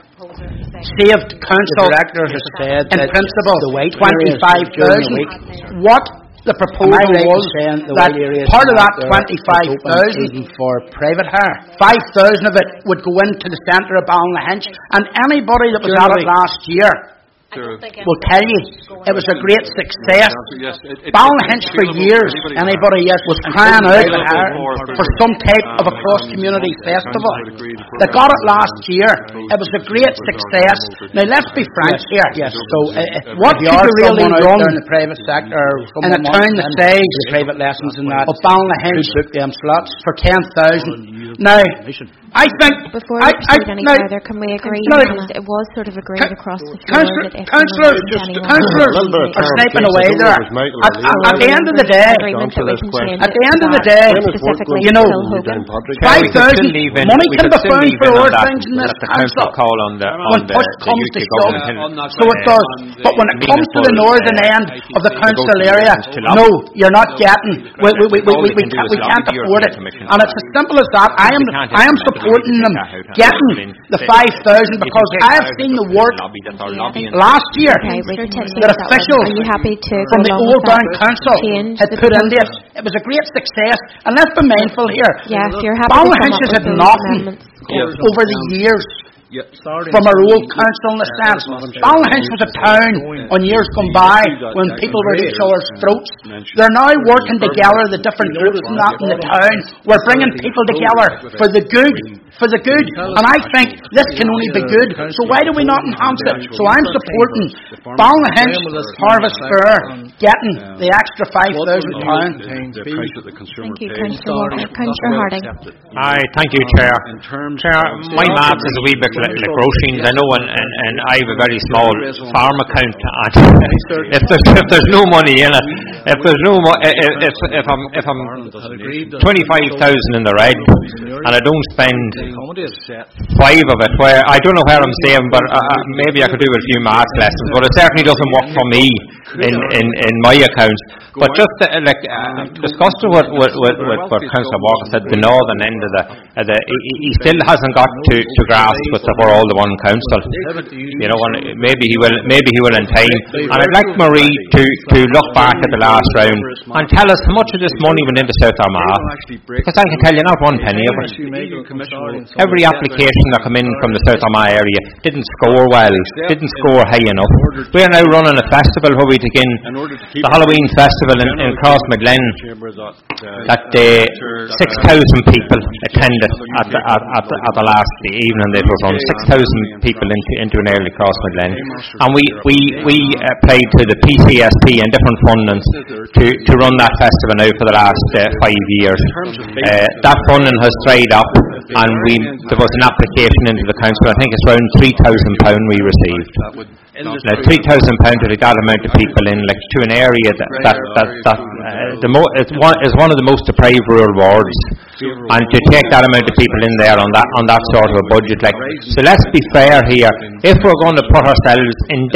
saved council director has said in principle twenty-five thousand. What the proposal was that part of that twenty-five thousand for private hire, five thousand of it would go into the centre of Ballynahinch, and anybody that was at it last year will tell you it was a great success. Ballynahinch for years, anybody yes was crying out for some type of a cross-community festival. They got it last year. It was a great success. Now let's be frank here. Yes. So uh, what could you really run in the private sector in a town the size the private lessons in that of Ballynahinch them slots for ten thousand? Now I think before we proceed any further, can we agree? It was sort of agreed across the floor that if councillors, councillors are sniping away there. At, at, at the end of the day, at the end of the day, you know, five thousand money can be found for other things in this council when push comes to shove. So it does. But when it comes to the northern end of the council area, no, you're not getting. We we we we, we, can't, we can't afford it. And it's as simple as that. I am I am supporting them getting the five thousand because I have seen the work last year okay, that officials from the Old Down Council had put into it. It was a great success, and let's be mindful here. Yeah, if you're happy Ballynahinch has had nothing over the years Yep. from our old council in the sense. Ballynahinch was a town on years gone by when people were at each other's throats. They're now working together, the different groups and that in the town. We're bringing people together for the good, for the good. And I think this can only be good. So why do we not enhance it? So I'm supporting Ballynahinch Harvest Fair getting the extra five thousand pounds. Thank you, Councillor Councillor Harding. Aye, thank you, Chair. Chair, my maths is a wee bit like Roisin's, I know, and, and, and I have a very small farm account, and if there's, if there's no money in it, if there's no mo- if, if, if I'm if I'm twenty-five thousand in the red, and I don't spend five of it, where I don't know where I'm saving, but uh, maybe I could do a few maths lessons, but it certainly doesn't work for me in, in, in my account. But just uh, like uh, discussing what what what, what Councillor Walker said, the northern end of the, uh, the he, he still hasn't got to, to grasp with the, we're all the one council. You know, and maybe he will maybe he will in time. And I'd like Marie to, to look back at the last round and tell us how much of this money went into South Armagh. Because I can tell you not one penny of it. Every application that come in from the South Armagh area didn't score well, didn't score high enough. We are now running a festival where we take in the Halloween festival in, in Crossmaglen that uh, six thousand people attended at the, at, at, the, at the last evening they were run. six thousand people into, into an early Crossmaglen. And we, we, we applied to the P C S P and different fundings to, to run that festival now for the last uh, five years. Uh, that funding has dried up, and we there was an application into the council. I think it's around three thousand pounds we received. Now, three thousand pounds to that amount of people in, like, to an area that that that, that uh, the mo- it's one is one of the most deprived rural wards, and to take that amount of people in there on that on that sort of a budget, like, so let's be fair here. If we're going to put ourselves in debt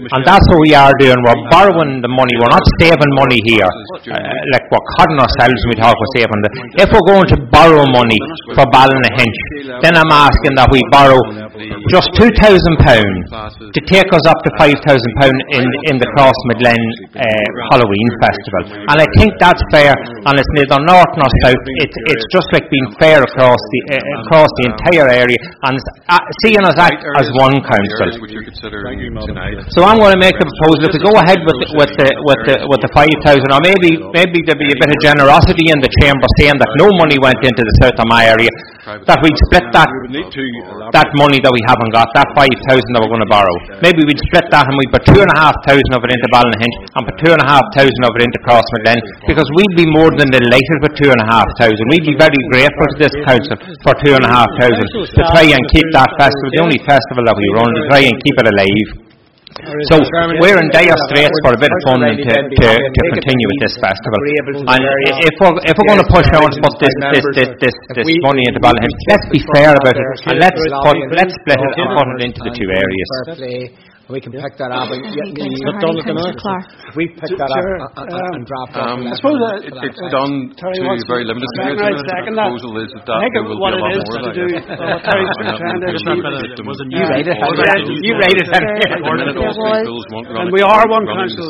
And that's what we are doing. We're borrowing the money. We're not saving money here. Uh, like we're cutting ourselves when we talk about saving. If we're going to borrow money for Ballynahinch, then I'm asking that we borrow just two thousand pounds to take us up to five thousand pounds in, in the Crossmidlen uh, Halloween Festival. And I think that's fair, and it's neither north nor south. It's, it's just like being fair across the uh, across the entire area, and uh, seeing us act as one council. So I'm going to make the proposal. If we go ahead with the, with the, with the, with the five thousand, or maybe maybe there'll be a bit of generosity in the chamber saying that no money went into the South of my area, that we'd split that that money that we haven't got, that five thousand that we're going to borrow. Maybe we'd split that and we'd put two and a half thousand of it into Ballynahinch and put two and a half thousand of it into Crossmidlen, because we'd be more than delighted with two and a half thousand. We'd be very grateful to this council for two and a half thousand to try and keep that festival, the only festival that we run, to try and keep it alive. So we're in dire straits for a bit of funding to, to, to continue with this festival. And if we're, if we're going to push on to put this, this, this, this, this money into Ballynahinch, let's be fair about it, and let's, put, let's split it and put it into the two areas. We can pick that up. And not done at the minute. We pick that up and drop um, I suppose it, it's done to very limited degree. The proposal is that there will be a lot more of that. You rate it. You rate it. And we are one council.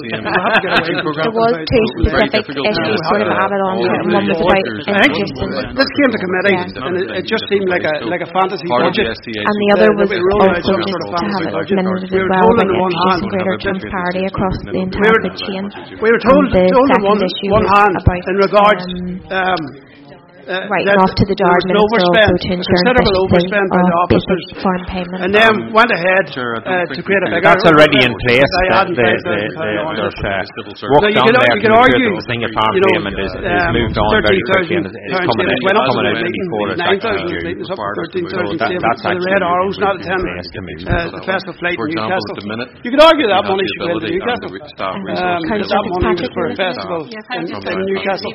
There was two specific issues sort of added on to it, and one was about introducing. This came to committee, and it just seemed like a like a fantasy budget. And the other was also just to have it minutes as well, about introducing greater transparency across the entire food chain. We were told, the told second one, issue one hand about in regards um, um, Uh, writing off to the Jar Minister also to ensure efficiency of basic farm payments. And then went ahead uh, to create a bigger... That's already in place. The, the, the, the, there's uh, work so down could, there you could argue, the thing of farm you know, payment is, is moved on very quickly, and it's coming out, it's coming out before it's actually due. So that's actually the Red Arrows not attending the Festival Flight in Newcastle. You could argue that money should go to Newcastle. That money was for a festival in Newcastle.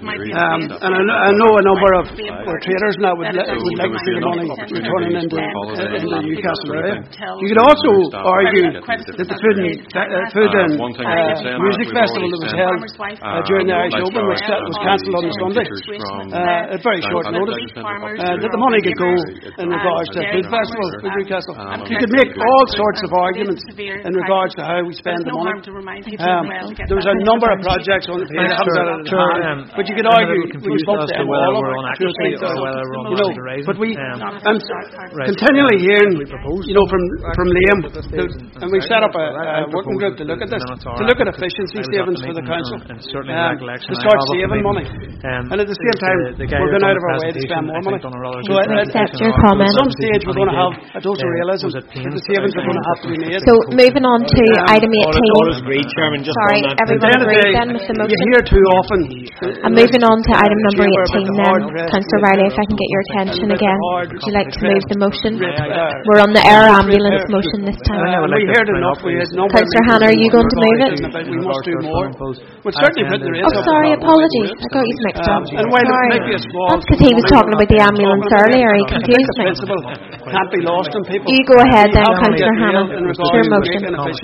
And I know a number of or traders now would, le- would like to see the money returning into, uh, into the Newcastle area. You could also argue that the food and, uh, food and uh, music festival that was held uh, during the Irish Open was, was cancelled on the Sunday uh, at very short notice, uh, that the money could go in regards to the food festival in Newcastle. You could make all sorts of arguments in regards to how we spend the money. Um, there was a number of projects on the page, I haven't got it at hand, but you could argue we spoke to them all up. You know, but we, I'm continually hearing, you know, from from Liam, and we've set up a, a working group to look at this, to look at efficiency savings for the council, um, to start saving money, and at the same time, we're going out of our way to spend more money. So at, at, at some stage, we're going to have a dose of realism that the savings are going to have to be made. So moving on to um, item eighteen. Sorry, everyone agreed then with the motion. You hear too often. And moving on to item number eighteen then, Councillor Riley, if I can get your attention again, would you like to move the motion? We're on the air ambulance motion this time. Uh, we heard enough. We had no Councillor Hannah, are you going to move it? We must do more. We'll certainly put the Oh, sorry, apologies. I got you mixed up. Um, and while sorry. it might be a small, that's because he was talking about the ambulance earlier. He confused me. Can't be lost on people. You go ahead then, Councillor Hannah. It's your motion.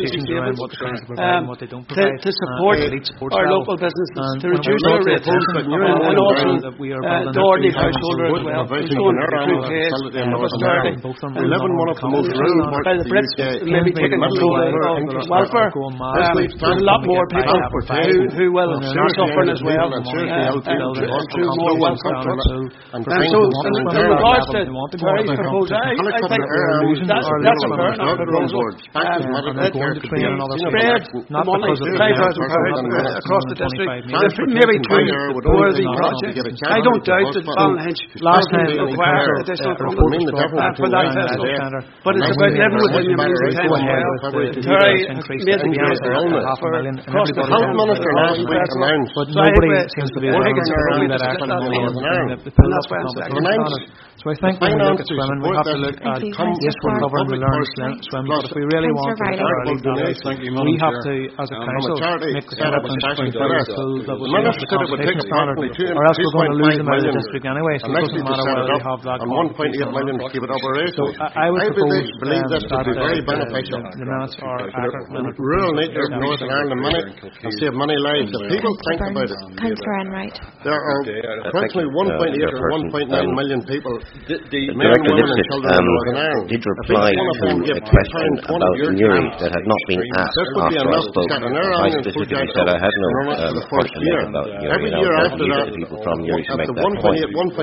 Um, to, to support our local businesses, to reduce our rates, and also uh, the ordinary householder as well. It's going through case of austerity. By the Brits, maybe taking control of welfare. Um, there's a lot more people who, who will be suffering as well through more welfare cuts. And so, in regards to Terry's proposal, I, I think that's, that's a fair enough proposal. Spread the money, five thousand pounds across the district, maybe two worthy projects. I don't doubt that Ballynahinch last time require additional funding for that festival, but it's about living within your means of time as well. Terry made the case for across the health minister last week announced, but nobody seems to be aware that actually and that's why I'm saying. So I think when we look at swimming, we have to look at, yes, we're covering the learn swim, but if we really want to we have to, as a council, make commitments to improve the pool that will be up to competition standard, or else we're going to lose them out of the district anyway, so it doesn't matter whether they have that. And one point eight million to keep it operational. So I, I would suppose believe this um, would be very beneficial. The minutes are accurate. Rural nature of Northern Ireland money and save money lives. If people think about it, there are approximately one point eight or one point nine million people. Director Lipset um, did reply to a question about Newry that had not been asked after I spoke. I specifically said I had no um, point to make about Newry, and I was going to leave it to people from Newry to make that point.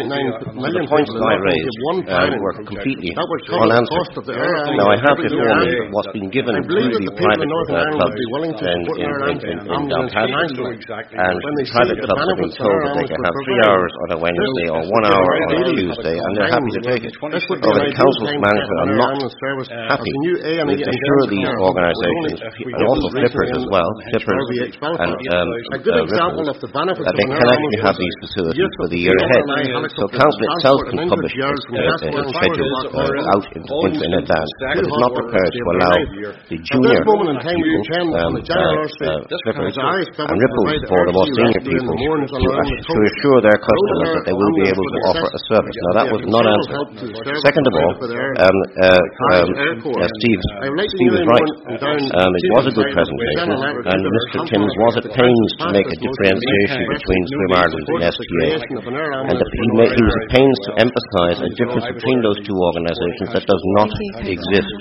The points that I raised uh, were completely unanswered. Now I have before me what's been given to the private uh, clubs in, in, in, in, in Downpatrick, and private clubs have been told that they can have three hours on a Wednesday or one hour on a Tuesday, and they're happy to take it. Over the council's management are not happy. We assure these organisations, and also flippers as well, flippers and um, uh, ripples, that they can actually have these facilities for the year ahead. So council itself can publish its, uh, its schedules uh, out in, in, in advance, but it's not prepared to allow the junior people, um, uh, uh, flippers and ripples for the more senior people to, uh, to assure their customers that they will be able to offer a service. Now that was not answered. Second of all, um, uh, um, uh, Steve, Steve is right. Um, it was a good presentation, and Mister Timms was at pains to make a differentiation between Swim Ireland and S P A, and the, he, made, he was at pains to emphasise a difference between those two organisations that does not exist.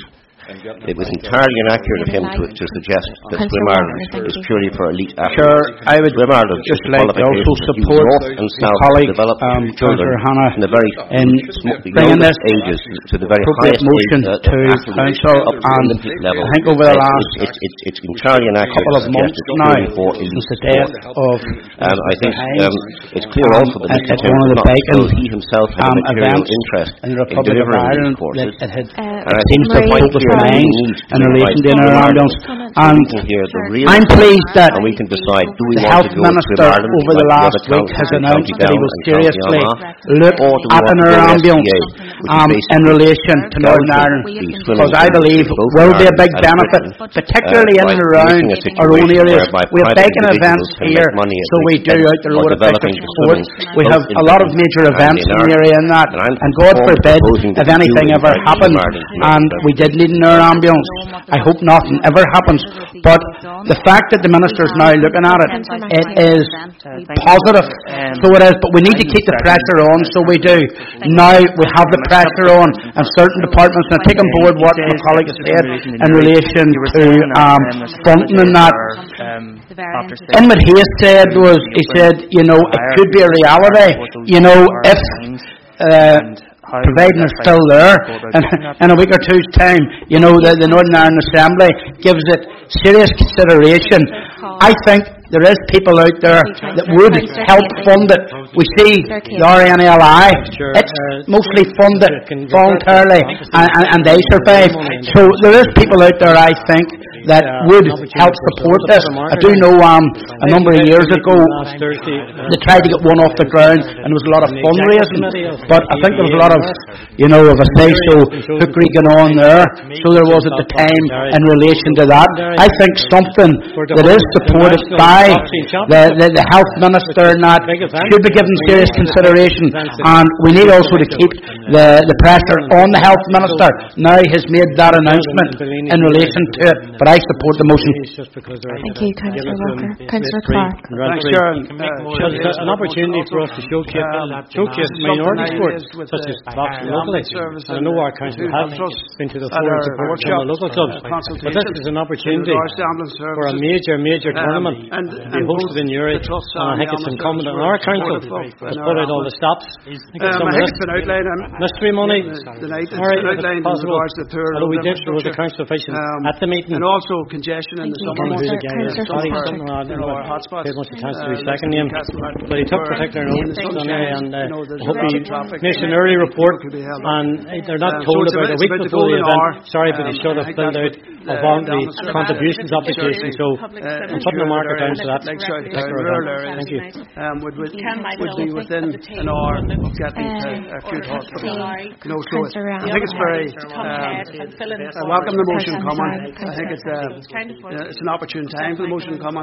It was entirely inaccurate of him to, to suggest that Swim Ireland is purely for elite athletes. Sure, I would Swim Ireland just like to also support north and south colleague, develop um, children Hannah in the very in bringing this ages to the very highest motion uh, to council and level. I think over the last it's, it's, it's entirely inaccurate couple of months now since the death of um, I think um, it's clear um, also that Mister Tim one of the bacon he himself had um, a material interest in the Republic in of Ireland courses, that it had uh, and I seems to focus the minds in relation to our ambulance. And I'm pleased that and we can decide, do we the want health to go minister to Ireland, over the last week has announced that he will seriously look at an ambulance um, in relation to Northern Ireland, because I believe will be a big benefit, particularly in and around our own areas. We have bacon events here, so we do out the road effective support. We have a lot of major events in the area in that, and God forbid if anything ever happened and we did need an air ambulance. I hope nothing ever happens, but the fact that the minister is now looking at it, it is positive. So it is, but we need to keep the pressure on, so we do. Now we have the pressure on in certain departments, and I take on board what my colleague has said in relation to um, funding and that. And what he has said was, he said, you know, it could be a reality, you know, if uh, providing it's still there, and in a week or two's time, you know, the, the Northern Ireland Assembly gives it serious consideration. I think there is people out there that would help fund it. We see the R N L I, it's mostly funded voluntarily, and, and, and they survive. So there is people out there, I think, that would help support this. I do know um, a number of years ago they tried to get one off the ground, and there was a lot of fundraising, but I think there was a lot of, you know, of a say so hookery going on there, so there was at the time in relation to that. I think something that is supported by the, the, the health minister and that should be given serious consideration, and we need also to keep the, the pressure on the health minister. Now he has made that announcement in relation to it, but I support the motion. Thank you, Councillor Walker. Councillor Clark. Thanks, Sharon. Uh, it's an opportunity for us to showcase, uh, showcase minority sports, such as boxing locally. And I know our council has been to the fore and support some of the local clubs, but this is an opportunity for a major, major tournament to be hosted in Newry, and I think it's incumbent on our council to put out all the stops. I think some of this mystery money, all right, if it's possible, although we did, there was a council official at the meeting. And also congestion in the summer months. Sorry, something I don't know our hotspots. He wants to cancel his second name, but he took particular notice on it, and I hope he makes an early report. And they're not told about a week before the event. Sorry, but he should have filled out of voluntary contributions obligation. So I'm putting the marker down to that. Rural areas would be within an hour of getting to acute hospital. No, so I think it's very. I welcome the motion coming. I think it's it's an opportune time for the motion coming.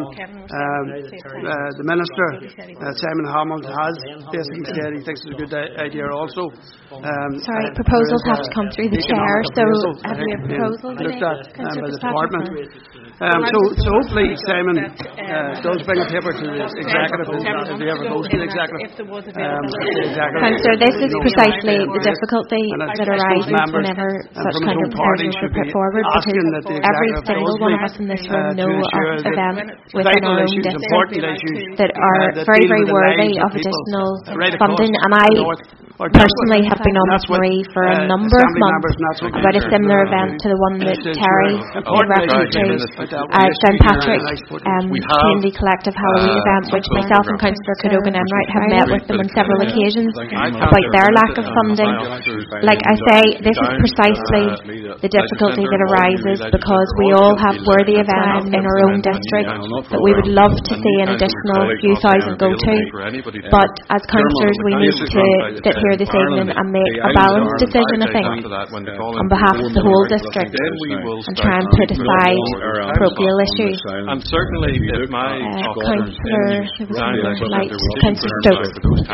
The Minister, Simon Hammond, has basically said he thinks it's a good idea also. Sorry, proposals have to come through the chair, so have you a proposal? Looked at um, by the department. Um, so, so hopefully Simon uh, does bring a paper to the executive if he ever goes to the executive. Um, Councillor, this is precisely the difficulty that arises whenever such kind of proposals are put forward, because every single one of us in this room know of events within our own district that are very, very worthy of additional funding, and I personally have been on with Marie for a number of months about a similar event to the one that Terry made reference to, uh, Saint Patrick um, Community Collective Halloween event, which myself and Councillor Cadogan Enright have met with them on several occasions about their lack of funding. Like I say, this is precisely the difficulty that arises because we all have worthy events in our own district that we would love to see an additional few thousand go to, but as councillors we need to sit here this evening and make a balanced decision, I think, on behalf of the whole district and try and put aside parochial issues. And certainly if my uh, Councillor Councillor Stokes,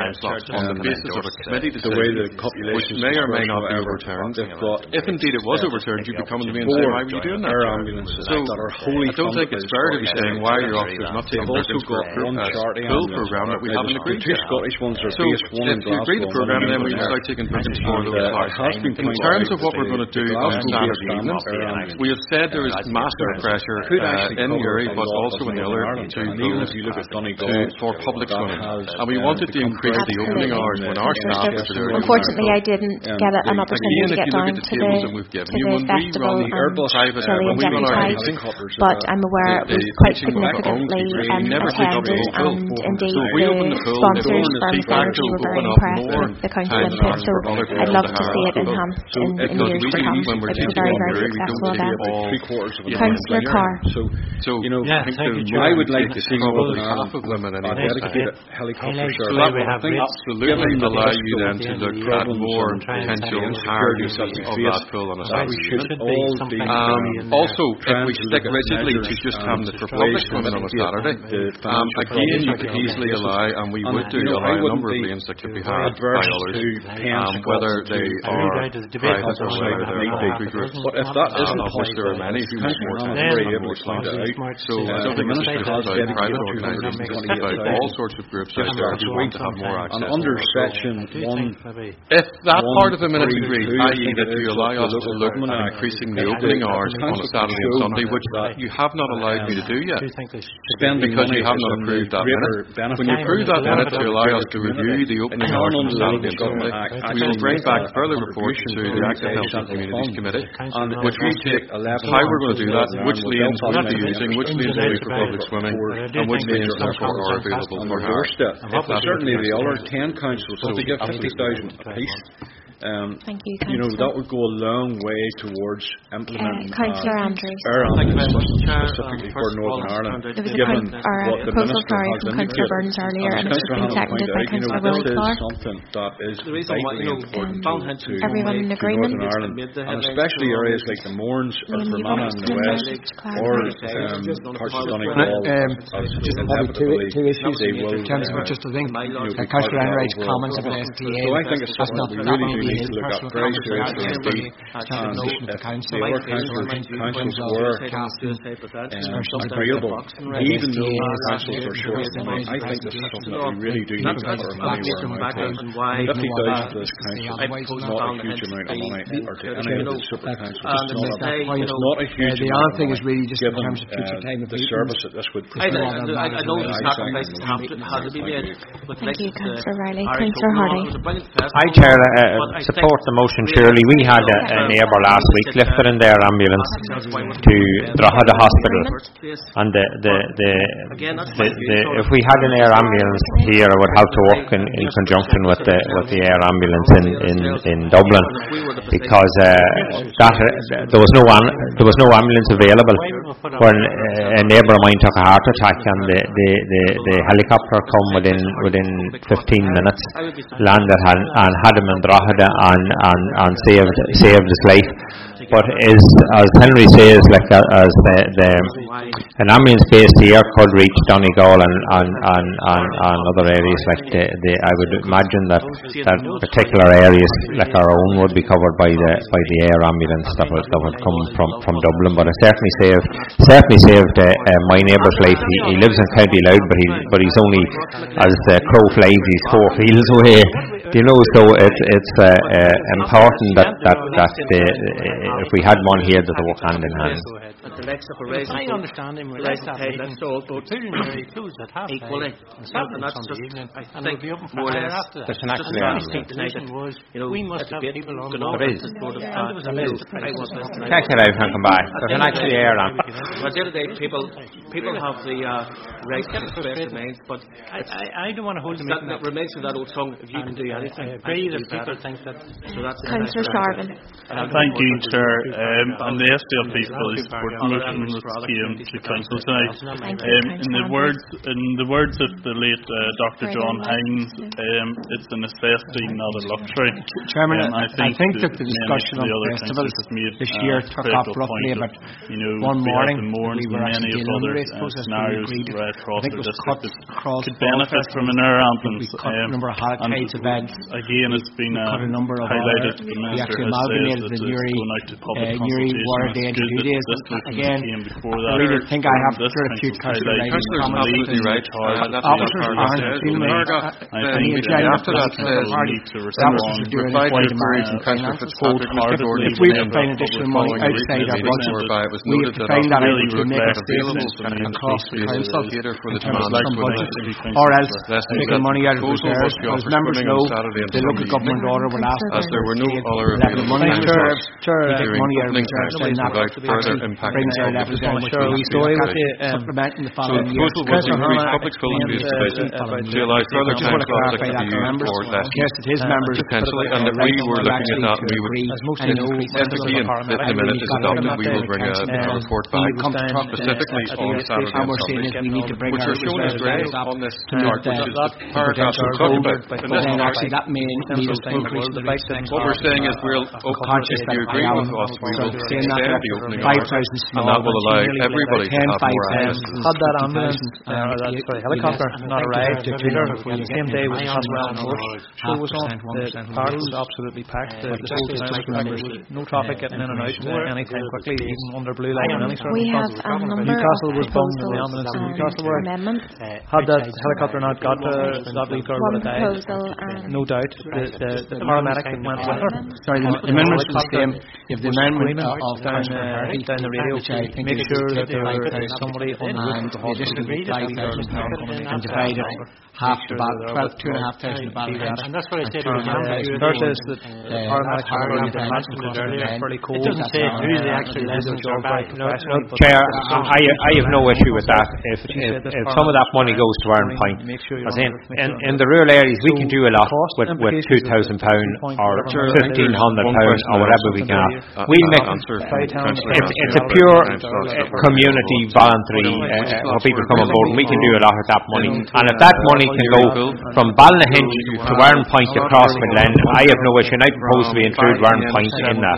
on the basis of a committee decision which may or may not be overturned, if indeed it was overturned, you'd be coming to me and saying, why were you doing that? So I don't think it's fair to be saying why your officers not taking part in a full programme that we haven't agreed yet. So if you agree the programme, then we start taking business forward over time. In terms of what we're going to do on Saturday evening, we have said there is massive pressure uh, in Uri, but also in the other two pools for public swimming. And we wanted to increase the opening hours when our staff is there. Unfortunately, I didn't get an opportunity to get down to the, to the festival and Chile and Deputized, but I'm aware it was quite significantly um, attended, and indeed the sponsors from Synergy were very impressed with the council input, so I'd love to see it enhanced in, in years to come. It was a very, very successful event. Councillor Carr. So, you know, yeah, thank you, I would like to see probably half of them in any dedicated helicopter service. So that will absolutely allow you then to look at more potential higher usage of that pool on a Saturday. Um, also, if we stick rigidly to just having it for public swimming on a Saturday, um, again, you could easily allow, and we would do allow a number of lanes that could be had by others, um, whether they are private or whether they're public groups. But if that isn't of which there are many who are more very able to find it out. So I don't think it's just about private organisations, it's about all sorts of groups out there who want to have more access. And under section one, if that part of the minute's agreed, that is that you allow us to look at increasing the opening hours on a Saturday and Sunday, which you have not allowed me to do yet, because you have not approved that minute. When you approve that minute to allow us to review the opening hours on Saturday and Sunday, we will bring back further reports to the Active Health and Communities Committee, which will take how we're going to do that, which lanes we'll be using, which lanes will be for public swimming, and which lanes therefore are available for hire. Certainly the other ten councils, so they get fifty thousand apiece. Um, Thank you, you know, that would go a long way towards implementing uh, Councillor uh, Andrews. Our specifically for Northern Ireland. There was a point, or a proposal, sorry, from Councillor Burns earlier, and it's just been seconded by Councillor Willie Clark. Something that is vitally important to everyone in agreement, Northern Ireland, and especially areas like the Mournes or Fermanagh in the west, or parts of Donegal. Just probably two, two issues in terms of just the thing. Councillor Enright's comments about S T A. So I think it's something that we really do need to look at very seriously indeed. And if the other councils were agreeable, even though councils are short of money, I think this is something that we really do need to put our money where our mouth is. Fifty thousand for this council is not a huge amount of money, or to any of the super councils. It's not a huge amount. The other thing is really just in terms of future time of the service that this would I know the sacrifices have to be made. Thank you, Councillor Riley. Councillor Hardy. I chair support the motion, Shirley. We had a, a neighbour last week lifted in their ambulance to Drogheda Hospital, and the, the, the, the, the, if we had an air ambulance here, I would have to work in, in conjunction with the with the air ambulance in, in, in Dublin, because uh, that uh, there was no an, there was no ambulance available when uh, a neighbour of mine took a heart attack, and the, the, the, the helicopter come within within fifteen minutes, landed and, and had him in Drogheda and, and, and saved saved his life. But is, as Henry says, like uh, as the, the an ambulance base here could reach Donegal and and, and, and, and other areas, like the, the I would imagine that, that particular areas like our own would be covered by the by the air ambulance that would that would come from, from Dublin. But it certainly saved certainly saved uh, uh, my neighbour's life. He, he lives in County Louth, but he but he's only, as the crow flies, he's four fields away. You know, so it's it's uh, uh, important that that that the, uh, if we had one here, that they work hand in hand. The next operation, I understand him. Let's all both equally, and that's just, I think, more or less. There's an actual was, you know, we must have people on board. There is. Check it out and come back. There's an actual air on. But the other day, people people have the uh, right to express remains, but I, I don't want to hold the meeting. That remains of that old song. If you can do anything, I agree that people think that. So that's Councillor Sharvin. Thank you, Chair. Um, and the S D L P fully support the motion that came to Council tonight. Um, in the words, in the words of the late uh, Doctor John Hines, um, it's a necessity, not a luxury. Chairman, um, I think, I think that the discussion of the festivals this year uh, took up roughly about you know, one morning. We were many of other uh, scenarios right across the district that could benefit from an air ambulance. We cut a number of high-tides events. Again, it's been uh, a number of highlighted. The Minister has said that it's going out to public consultation. It's good that this again, came before that. I really think I have to sort of few Councillor's absolutely right. I think after that, need to respond. Replied to the query from Councillor Fitzpatrick, Mister Doherty, if we could find additional money outside our budget, we have to find that out to make it available across the council for the some budget, or else taking money out of reserves. As members know, the local government order will ask as there were no other available money out of reserves, take money out of during reserves, and that further impact brings our level down, which will be supplementing the following year. So the proposal was to increase public full investigation to allow further time slots that could be used for less potentially, and if we were looking at that, we would, if again, if the minute is adopted, we will bring a report back specifically on Saturday and Sunday, which are shown as grey on this chart, which is the paragraphs we're talking about. Then actually that may need us to increase the bike. What we're saying is we'll, if you agree with us, we will extend the opening hours, and that will allow everybody to have more access. Had that ambulance, uh, that sorry, helicopter not arrived the same day was Caswell and North, so it was on. The park was absolutely packed. The whole town was no traffic getting in and out anytime quickly, even under blue light or any sort of We have a number Newcastle of was bummed in the ambulance in Newcastle were. Had that helicopter not got uh, that week or would have died? No doubt. The, the, the paramedic that went with her. Sorry, the, the amendment was the same. If the amendment uh, of down, uh, down the radio, make sure that there is somebody on the hospital five thousand pounds and divide it half the battle, twelve, two and a half thousand the battle range. And that's what I said to the first is that the paramedic are fairly cold. It doesn't say who they actually lend their job by. Chair, I, I have no issue with that. If, if, if some of that money goes to Iron Point, as in, in, in the rural areas we can do a lot with, with two thousand pounds or fifteen hundred pounds or whatever we can have. We make it's, it's a pure uh, community voluntary uh, where people come on board, and we can do a lot with that money. And if that money can go from Ballynahinch to Iron Point across Midland, I have no issue, and I propose we include Iron Point in that.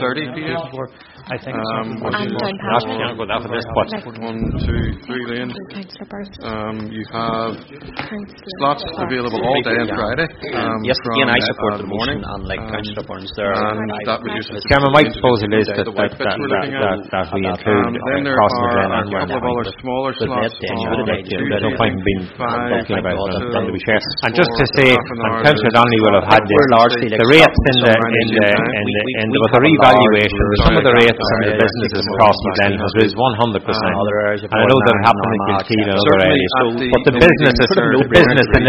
I think um, and not down go that for this, but one, two, three lanes. Um, you have slots available all day on Friday. Um, yes, again, I support uh, the motion, and like um, Councillor Burns there. And that reduces. Chairman, my proposal is that that, that, that, that, that we include um, then there across are Midland a and couple of other smaller slots on Tuesday. No point in being talking about them to be fair. And just to say, and Councillor Donnelly will have had this, the rates in the in the in the in there was a revaluation. Some of the rates if some of the businesses across the Glen has raised one hundred percent. And I know that happened in Kilkeel and other areas. But the businesses, the business in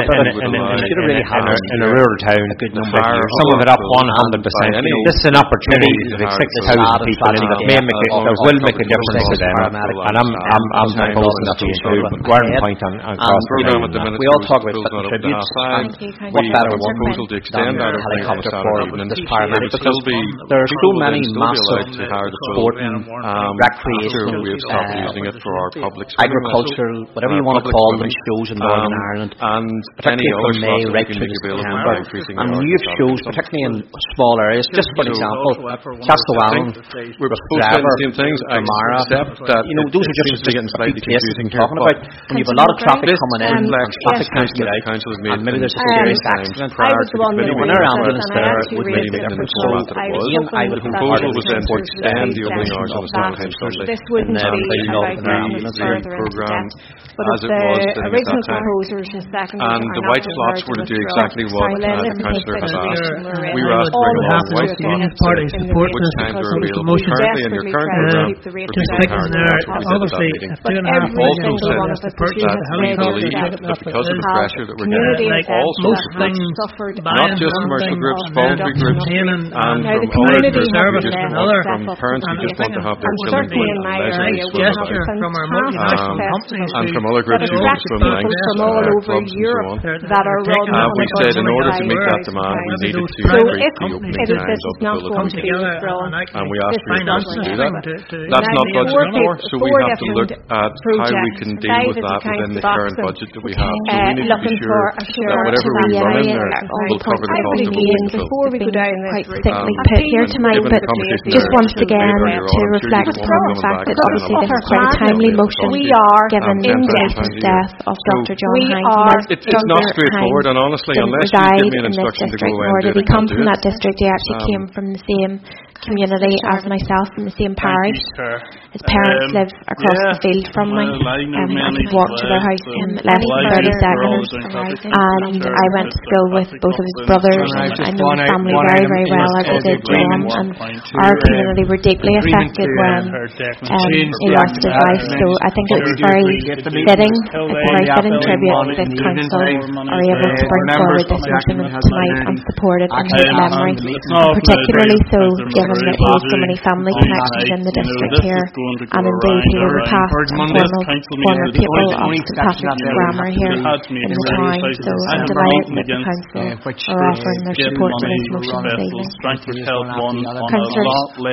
in a rural town, some of it up one hundred percent. This is an opportunity for the six thousand people in that may make it, that will make a difference to them. And I'm I'm I'm proposing that to include one point on across the town. We all talk about tributes and what better proposal to extend that helicopter for this paramedic, because there are so many massive sport and recreational, agricultural, whatever you want to call them, shows in Northern Ireland, and particularly from May right through to September. And youth shows, particularly in small areas. Just for example, Castlewellan, Trevor, Mara, you know, those are just big places I'm talking about. When you have a lot of traffic coming in, traffic can't get out, and maybe there's a serious accident. When our ambulance there would make a difference. So again, I would hope part of the support extend the opening hours on the Saturday and Sunday. This wouldn't be about further program but as it was the original proposers and second and the white slots were to do exactly what uh, the councillor has asked. We were asked to bring along white slots, which times are available currently in your current program for people obviously also said that we believe that because of the pressure that we're getting, all sorts of groups, not just commercial groups, voluntary groups, and from other groups, from parents who just want to have their children going on leisure and from other groups who want to swim in from all over Europe that are run. Uh, we said in order to meet that demand, we needed to increase the opening times of the facility, and we asked for your to do that. That's not budgeted for, so we have to look at how we can deal with that within the current budget that we have. So we need to be sure that whatever we run in there will cover the cost of opening the facility. Quite thickly put here tonight, but just once again to reflect on the fact that obviously this is quite a timely motion given the latest death of Doctor John Hines. It's not straightforward, and honestly, unless you give me an instruction to go away and do it, he comes from that district. He actually came from the same community as myself, from the same parish. His parents live across the field from me, um, and he walked to their house in less than thirty seconds. And I went to school with both of his brothers, and I know his family very, very well, as I did John. And our community were deeply affected when um, he lost his life. So I think it's very fitting, it's a very fitting tribute that this council are able to bring forward this motion tonight and support it in his memory, particularly so given that he has so many family connections in the district here, and indeed he was a past and former, former pupil of Saint Patrick's Grammar here in the town. So I'm delighted that the council are offering their support to this motion this evening. Councillor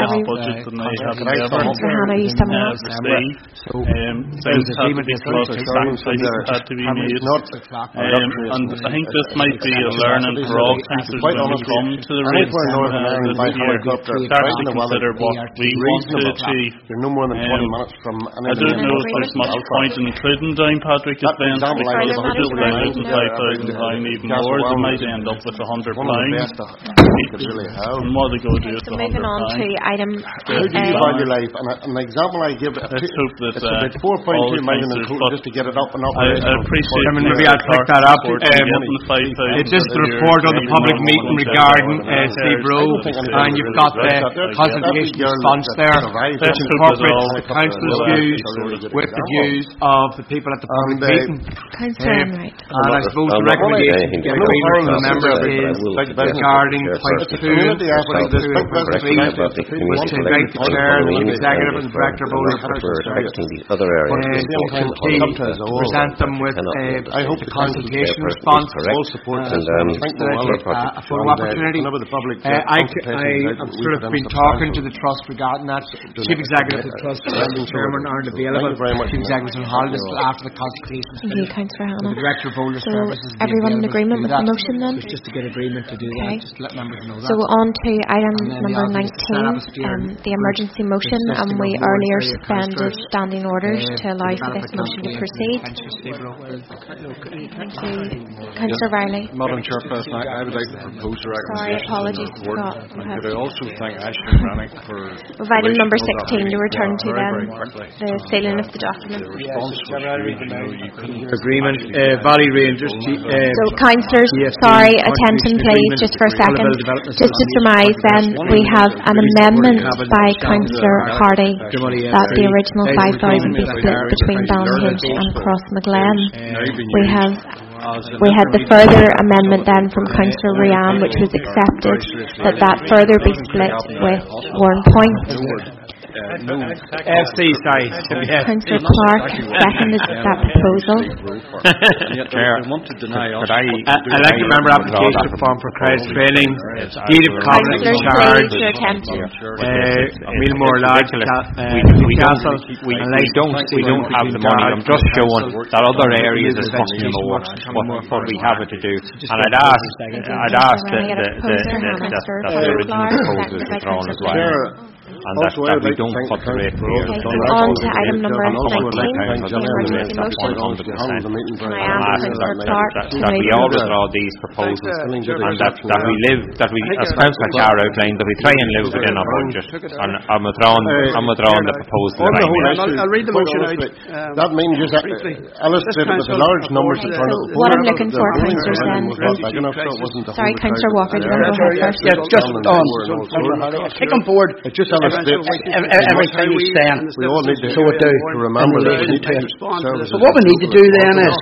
Hannah, you summing up? So, um, things had to be closed, sacrifices had to be made. Um, and I think this might be a learning for all councillors when we come to the race this year. Start to consider what we want to achieve. Um, I don't know if there's much point in including Down Patrick events, because if we just round it to five thousand pounds even more, they might end up with one hundred pounds. And what are they going to do with one hundred pounds? Moving on to item... How do you value life? And an example I give... Let's hope that... It's about four point two million in total just to get it up and up. I, I appreciate... I mean, maybe I'll pick that up. Um, it's just the report on the public meeting regarding uh, Steve Rowe, and you've got the consultation response there, which incorporates the council's views with the views of the people at the public meeting. Um, and I suppose the recommendation to get agreement from the members is regarding point two, point three, was to invite the chair, the executive and director of owner other areas present them with the consultation response, and a photo opportunity. I've sort of been talking to the trust regarding that. Chief executive of the trust and the chairman aren't available. Chief executive on holidays after the consultation. The director of owner services. Everyone in agreement with the motion then? Just to get agreement to do that. Just let members know that. So on to item number nineteen, um, the emergency motion, and we earlier suspended standing orders to allow for this motion to proceed. Thank you. Councillor Riley. Madam Chairperson, I would like to propose a recommendation. Sorry, apologies, Scott. And could I also thank With item number sixteen, to return to then the sealing of the document. Agreement, uh, Valley Rangers. Uh, so, councillors, sorry, attention please, just for a second. Just to surmise then, we have an amendment by Councillor Hardy that the original five thousand be split between Ballyhinch and Crossmaglen. We have We had the further amendment then from Councillor Rianne, which was accepted, that that further be split with Warrenpoint. F C, sorry. Councillor Clark seconded that proposal. Chair, I'd like to remember application form for crowd training, deed of covenant in charge, Millmore Lodge, Newcastle. We don't we don't have the money. I'm just showing that other areas is fucking more what we have it to do. And I'd ask I'd ask that the the original proposal is withdrawn as well. And that, that we don't put the rate for okay, so on to item number nineteen. Can I ask Councillor Clark that we all withdraw these proposals and that, that we live, that we, as Councillor Carr outlined, that we try and live within our budget. And I'm withdrawing, I'm withdrawing the proposal. I'll read the motion out. That means just illustrated with the large numbers in front of the what I'm looking for, Councillor Sen. Sorry, Councillor Walker, do you want to go ahead first? Yeah, just on. Take on board. Just everything we saying. We all need to, so it do, to remember that we need to so what we need to do then is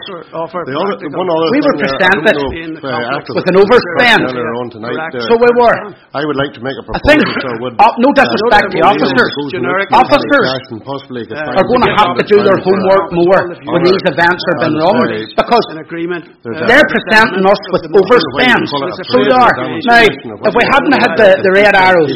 we were presented with an overspend. So we were. I would like to make a proposal. I think, uh, no disrespect to officers, officers are going to have to do their homework more when these events have been run, because they're presenting us with overspends. So they are. Now, if we hadn't had the, the red arrows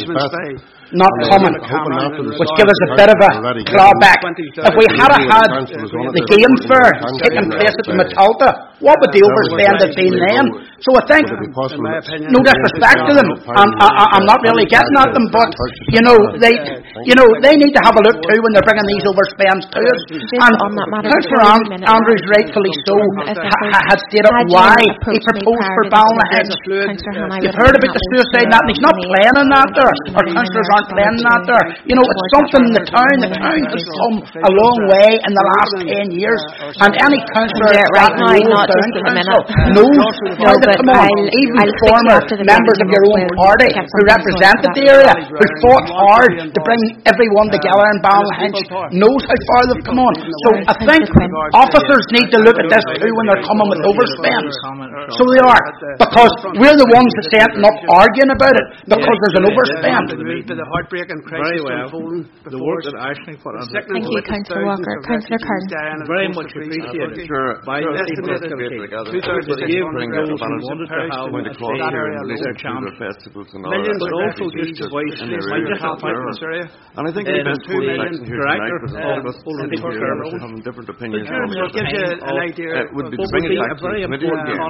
not coming, which give us a bit of a drawback. If we had had the game fair taking place at the Metalta, what would the overspend have been then? So I think, no disrespect to them, and I, I, I'm not really getting at them, but you know they, you know they need to have a look too when they're bringing these overspends to us. And Councillor Andrews, rightfully so, ha, had stated why he proposed for Ballyhinch. You've heard about the suicide net, and he's not playing in that there. Our councillors aren't playing in that there. You know, it's something in the town. The town has come a long way in the last ten years, and any councillor right now, not just in a minute, knows how to come on. Even former members of your own party who represented the area, who fought hard to bring everyone together in Ballyhinch, knows how far they've come on. So I think officers need to look at this too when they're coming with overspends. So they are, because we're the ones that's ending up arguing about it because there's an overspend. Very well. The work that Ashling put on. Thank you, Councillor Walker. Councillor Kern. Very much appreciated. Sure. By the two-thirds of the year, those who wanted to have a say in their chance. Millions would also use the voice in this area. And I think the best two million directors of us having different opinions. It gives you an idea. It would be to bring it back to the committee again.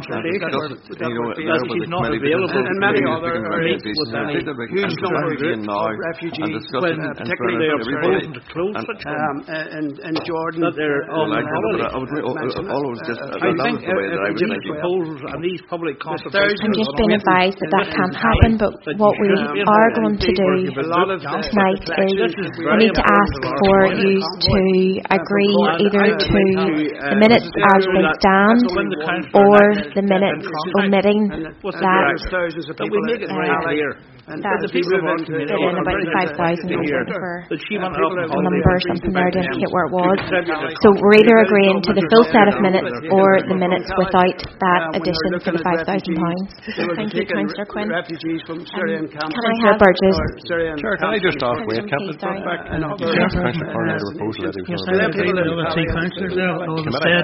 That she's not available in many other areas with any huge number of refugees, when particularly they are proposing to close such in Jordan. That they're all I was just I think if these proposals and these public consultations. I'm just being advised that that can't happen, but what we are going to do tonight is we need to ask for you to agree either to the minutes as they stand or the minutes omitting that. But we make it very clear. And that the people want to fit in about five thousand for a number or something there to indicate where it was. So we're either agreeing to the full set of minutes or the minutes without that addition for the five thousand pounds. Thank you, Councillor Quinn. Um, can I have Burgess? Sure, can I just ask Wade Captain to come back? Yes, Councillor Corner had a proposal that he was going to see councillors there, all said.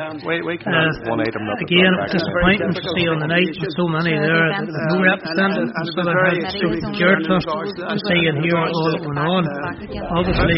Again, it's disappointing to see on the night with so many there, no representatives, so they had jerked us to see and hear all that went on. Obviously,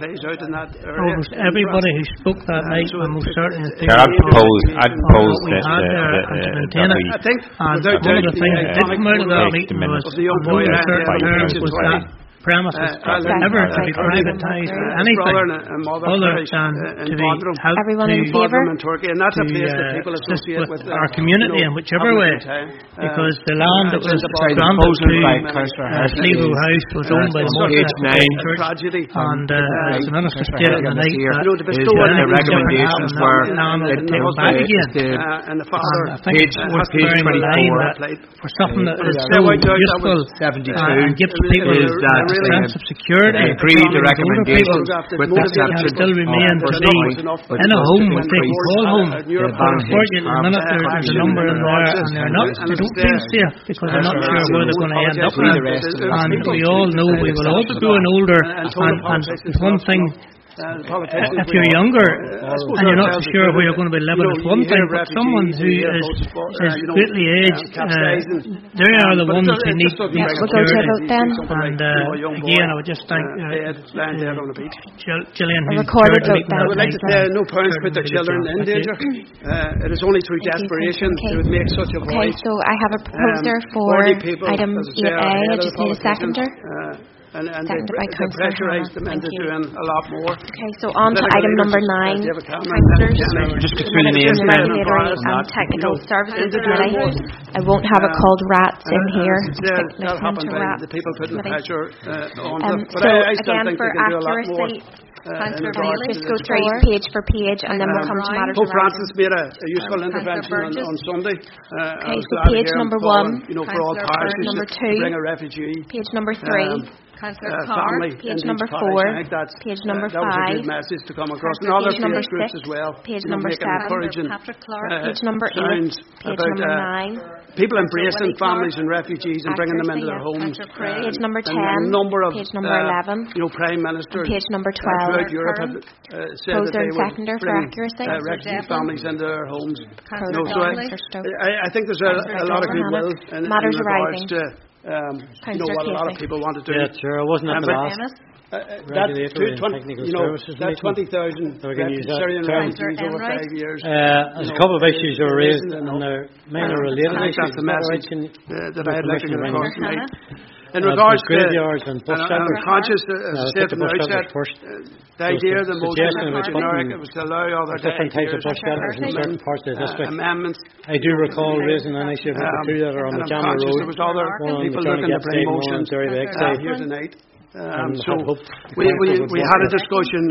almost everybody who spoke that night was most certainly in favour I'd propose, I'd propose we had there and to maintain it. And one of the things that did come out of that meeting was, one of the certain terms was that premises ever to be privatised or anything other than to be help Everyone in favour? to uh, assist with our community in whichever way, because the land that was granted to uh, Sligo House was owned by the Morton Church, and uh, as the minister stated tonight, that the recommendations were taken back again. And I think it's worth bearing in mind that for something that is so useful and gives people a sense of security, agree the recommendations with the exception still remain to be in a home if they can call home. Unfortunately, at the minute there's a number in there and they're not, they don't feel safe because they're not sure where they're going to end up in. And we all know we will all be growing older, and, and one thing, if you're younger and you're not so sure where you're going to be living, it's one thing, but someone who is, is greatly aged, uh, they are the ones who need to be security. And uh, again, I would just thank uh, uh, Gillian, who recorded vote. I would like to say no parents put their children in danger. Uh, it is only through desperation they would make such a voice. Okay, so I have a proposer for item eight A. I just need a seconder. And, and they, they pressurise them into doing a lot more. Okay, so on to item number nine. Councillors, just go through the names then. Regulatory and Technical Services Committee. I won't have it called rats in here. That happened by the people putting the pressure uh, on um, them. But so I, I still again, think for they can do a lot more. Uh, just go through page for page, and then we'll come to matters. Pope Francis made a, a useful intervention on, on Sunday. Uh, okay, so page number one, you know, for all parishes number to two, bring a refugee. Page number three. Um, Councillor uh, Carr, page number four, page number uh, that five, was a good message to come across, and other page number groups six, as well. Page number seven, Patrick Clark, uh, page number eight, page about, number uh, nine, people embracing families and refugees and bringing them into their homes. Page number ten, a number of, page number uh, eleven, you know, prime ministers page number twelve. throughout Europe have uh, said that they would bring uh, refugee families into their homes. No, so I, I, I think there's a, a lot of goodwill in, in regards to. Um, you know what a lot of people want to do. Yeah, sure. I wasn't at the last. Uh, that two, twenty, you know, that twenty thousand Syrian refugees over five years. Uh, there's a couple of issues that were raised, and they're mainly related issues. That's the message uh, that I'd like to get across tonight. In uh, regards to graveyards and bus and, I'm conscious, as uh, I said from the outset, first. Uh, the idea of the motion was generic. It was to allow other different types of bus shelters in certain parts of the district. Uh, amendments. I do recall raising an issue of um, two that are on the Jammer Road. There was other one people looking to bring motions uh, here tonight. Um, so we, we, we had a discussion